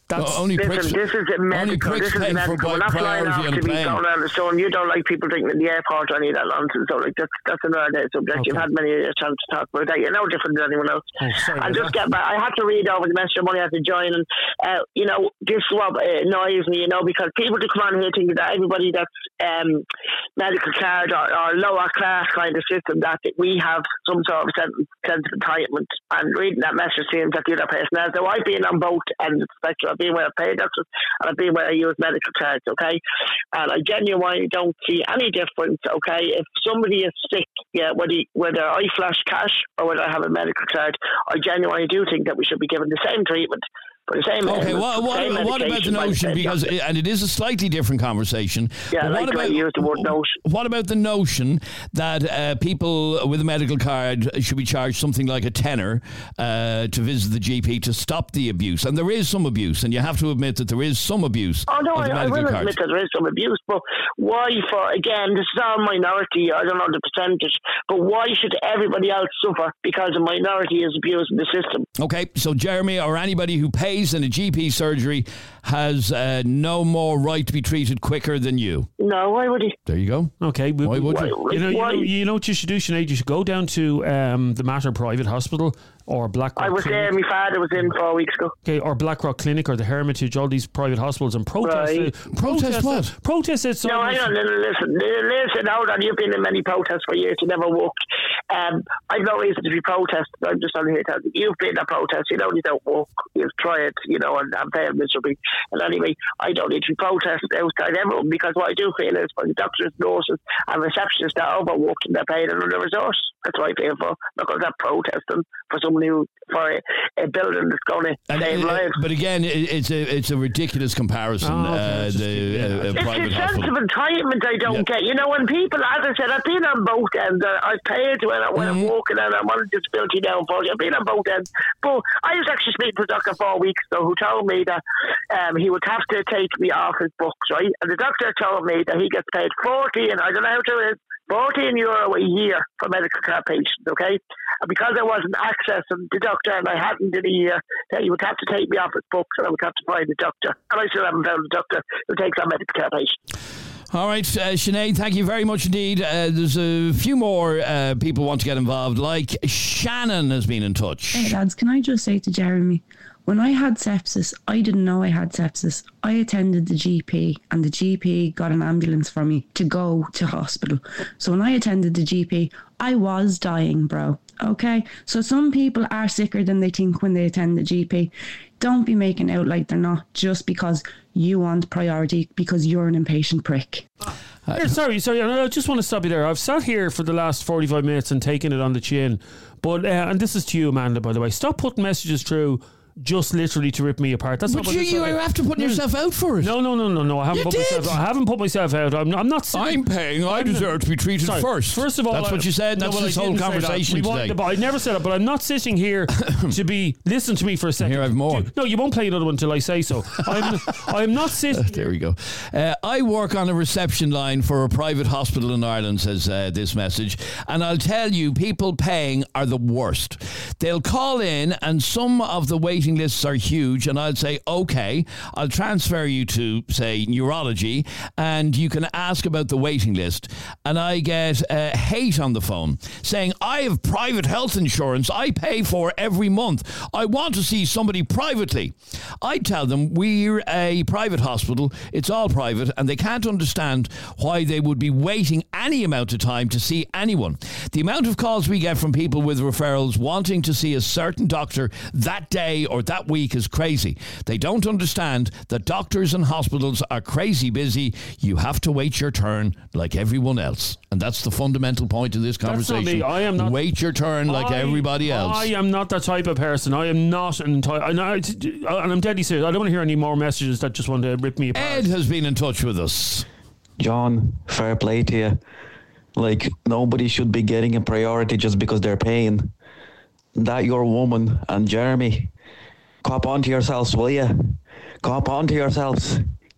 C: That's
B: only
O: Listen,
B: pricks,
O: this is a medical.
B: only
O: This
B: pricks
O: is
B: pay
O: medical.
B: for
O: We're not flying
B: priority
O: off
B: on
O: to
B: a
O: be
B: plane.
O: going down the stone. You don't like people drinking in the airport or any of that nonsense. So, like, that's, that's another day subject.
C: Okay.
O: You've had many a chance to talk about that. You're no different than anyone else.
C: Oh, sorry
O: I
C: about
O: just
C: that.
O: get back. I had to read over the message. Money had to join, and uh, you know, this is what annoys me. You know, because people to come on here thinking that everybody that's um, medical card or, or lower class kind of system, that we have some sort of sense, sense of entitlement. And reading that message seems that the other person has. So I've been on both ends of the spectrum. I've been where I pay doctors and I've been where I use medical cards, okay? And I genuinely don't see any difference, okay? If somebody is sick, yeah, whether, whether I flash cash or whether I have a medical card, I genuinely do think that we should be given the same treatment. The same
B: okay,
O: ailment,
B: well, what,
O: same
B: what about the notion? Because it, and it is a slightly different conversation.
O: Yeah,
B: but
O: I like
B: what
O: the way
B: about
O: you use the word notion.
B: What about the notion that uh, people with a medical card should be charged something like a tenner uh, to visit the G P to stop the abuse? And there is some abuse, and you have to admit that there is some abuse.
O: Oh no,
B: of the
O: I, I
B: medical
O: will
B: card.
O: admit that there is some abuse, but why? For again, this is all minority. I don't know the percentage, but why should everybody else suffer because a minority is abusing the system?
B: Okay, so Jeremy or anybody who pays in a G P surgery has uh, no more right to be treated quicker than you.
O: No, why would he?
B: There you go.
C: Okay, we,
B: why would you?
O: Why-
C: You know, you
O: why-
C: know, you know what you should do, Sinead? You should go down to um, the Mater Private Hospital or Blackrock
O: I was
C: Clinic.
O: there. My father was in four weeks ago.
C: Okay, or Blackrock Clinic or the Hermitage, all these private hospitals, and protest
O: Right.
C: it.
B: Protest what?
C: It, protest it. So
O: No, hang on, listen, listen, hold on. You've been in many protests for years. You never walked. Um, I've no reason to be protesting. I'm just on here telling you. You've been in a protest. You know you don't walk. You've tried, you know, and, and failed miserably. And anyway, I don't need to be protesting outside everyone because what I do feel is for the doctors, nurses, and receptionists that are overworked and they're paid under the resource. That's what I feel for. Not because I'm protesting for someone who for a, a building that's going to
B: And
O: save
B: it-
O: lives.
B: But again, it, it's a it's a ridiculous comparison.
C: Oh, okay.
B: uh,
C: Just
B: the
C: keep- yeah.
B: uh, uh,
O: It's
B: private
O: a sense
B: hospital.
O: of entitlement I don't
B: Yeah.
O: get. You know, when people, as I said, I've been on both ends. Uh, I've paid when, I, when I'm walking and I'm on a disability now, unfortunately. I've been on both ends. But I was actually speaking to a doctor four weeks ago who told me that um, he would have to take me off his books, right? And the doctor told me that he gets paid fourteen, I don't know how to it is, fourteen euro a year for medical care patients, okay? And because I wasn't accessing the doctor and I hadn't in a year, that he would have to take me off his books and I would have to find a doctor. And I still haven't found a doctor who takes on medical care patients.
B: All right, uh, Sinead, thank you very much indeed. Uh, there's a few more uh, people want to get involved, like Shannon has been in touch.
P: Hey lads, can I just say to Jeremy, when I had sepsis, I didn't know I had sepsis. I attended the G P and the G P got an ambulance for me to go to hospital. So when I attended the G P, I was dying, bro. Okay? So some people are sicker than they think when they attend the G P. Don't be making out like they're not just because you want priority because you're an impatient prick.
C: Here, sorry, sorry. I just want to stop you there. I've sat here for the last forty-five minutes and taken it on the chin. But, uh, and this is to you, Amanda, by the way. Stop putting messages through just literally to rip me apart. That's
B: But
C: not what
B: you,
C: it's
B: you
C: about.
B: are after putting yourself out for it.
C: No, no, no, no, no. I haven't
B: You
C: put
B: did.
C: myself. I haven't put myself out. I'm, I'm not. Sitting,
B: I'm paying. I deserve to be treated
C: Sorry.
B: first.
C: First of all,
B: That's
C: I-
B: what you said.
C: No,
B: That's
C: well,
B: this
C: I
B: whole
C: didn't say that.
B: conversation
C: We want-
B: today.
C: but I never said it. But I'm not sitting here to be. Listen to me for a second.
B: Here I have more.
C: Do- no, you won't play another one until I say so. I'm. I'm not sitting.
B: There we go. Uh, I work on a reception line for a private hospital in Ireland, says uh, this message. And I'll tell you, people paying are the worst. They'll call in and some of the waiting lists are huge. And I'll say, OK, I'll transfer you to, say, neurology and you can ask about the waiting list. And I get uh, hate on the phone saying, I have private health insurance I pay for every month. I want to see somebody privately. I tell them we're a private hospital. It's all private and they can't understand why they would be waiting any amount of time to see anyone. The amount of calls we get from people with referrals wanting to see a certain doctor that day or that week is crazy. They don't understand that doctors and hospitals are crazy busy. You have to wait your turn like everyone else. And that's the fundamental point of this
C: That's not
B: conversation.
C: me. I am not.
B: Wait your turn like
C: I-
B: everybody else.
C: I am not that type of person. I am not an type. And, I, and I'm deadly serious. I don't want to hear any more messages that just want to rip me apart.
B: Ed has been in touch with us.
Q: John, fair play to you. Like, nobody should be getting a priority just because they're paying. That your woman and Jeremy, cop onto yourselves, will you? Cop onto yourselves.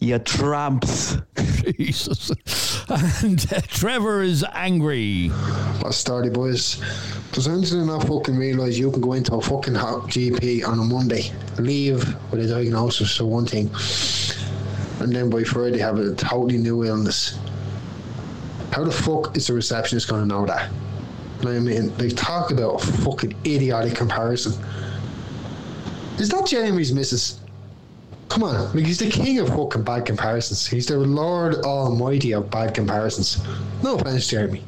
Q: You tramps.
B: Jesus. And uh, Trevor is angry.
R: What's starty, boys? Does anyone not fucking realise you can go into a fucking G P on a Monday, leave with a diagnosis for one thing, and then by Friday have a totally new illness? How the fuck is the receptionist going to know that? You know what I mean? They talk about a fucking idiotic comparison. Is that Jeremy's missus? Come on, like he's the king of fucking bad comparisons. He's the Lord Almighty of bad comparisons. No offense, Jeremy.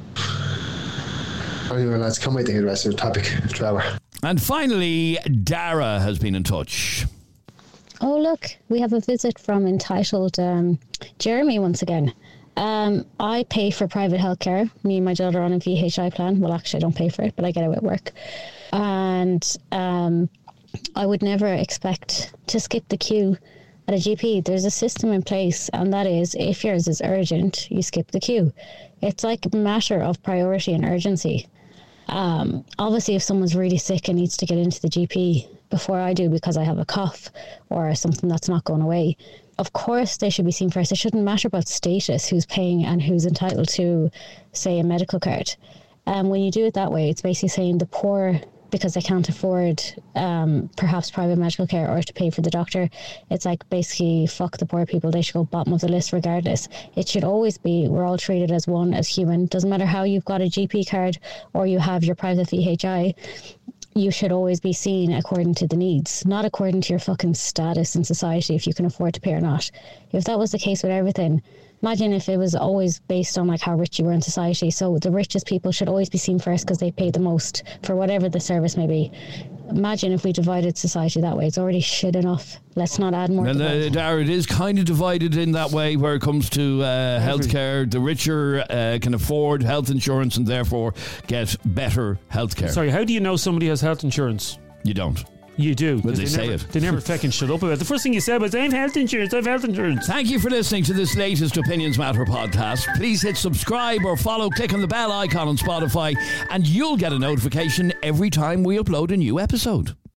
R: Anyway, lads, come wait to hear the rest of the topic, Trevor.
B: And finally, Dara has been in touch.
S: Oh, look, we have a visit from entitled um, Jeremy once again. Um, I pay for private healthcare. Me and my daughter are on a V H I plan. Well, actually, I don't pay for it, but I get it at work. And um, I would never expect to skip the queue at a G P. There's a system in place, and that is if yours is urgent, you skip the queue. It's like a matter of priority and urgency. Um, obviously, if someone's really sick and needs to get into the G P before I do because I have a cough or something that's not going away, of course they should be seen first. It shouldn't matter about status, who's paying and who's entitled to, say, a medical card. And um, when you do it that way, it's basically saying the poor, because they can't afford um, perhaps private medical care or to pay for the doctor, it's like basically fuck the poor people. They should go bottom of the list regardless. It should always be we're all treated as one, as human. Doesn't matter how you've got a G P card or you have your private V H I. You should always be seen according to the needs, not according to your fucking status in society, if you can afford to pay or not. If that was the case with everything, imagine if it was always based on like how rich you were in society. So the richest people should always be seen first because they pay the most for whatever the service may be. Imagine if we divided society that way. It's already shit enough. Let's not add more.
B: Well,
S: to
B: uh, Dara, it is kind of divided in that way where it comes to uh, healthcare. The richer uh, can afford health insurance and therefore get better healthcare.
C: Sorry, how do you know somebody has health insurance?
B: You don't.
C: You do.
B: Well, they,
C: they
B: say
C: never,
B: it.
C: They never fucking shut up about it. The first thing you said was, I have health insurance, I have health insurance.
B: Thank you for listening to this latest Opinions Matter podcast. Please hit subscribe or follow, click on the bell icon on Spotify, and you'll get a notification every time we upload a new episode.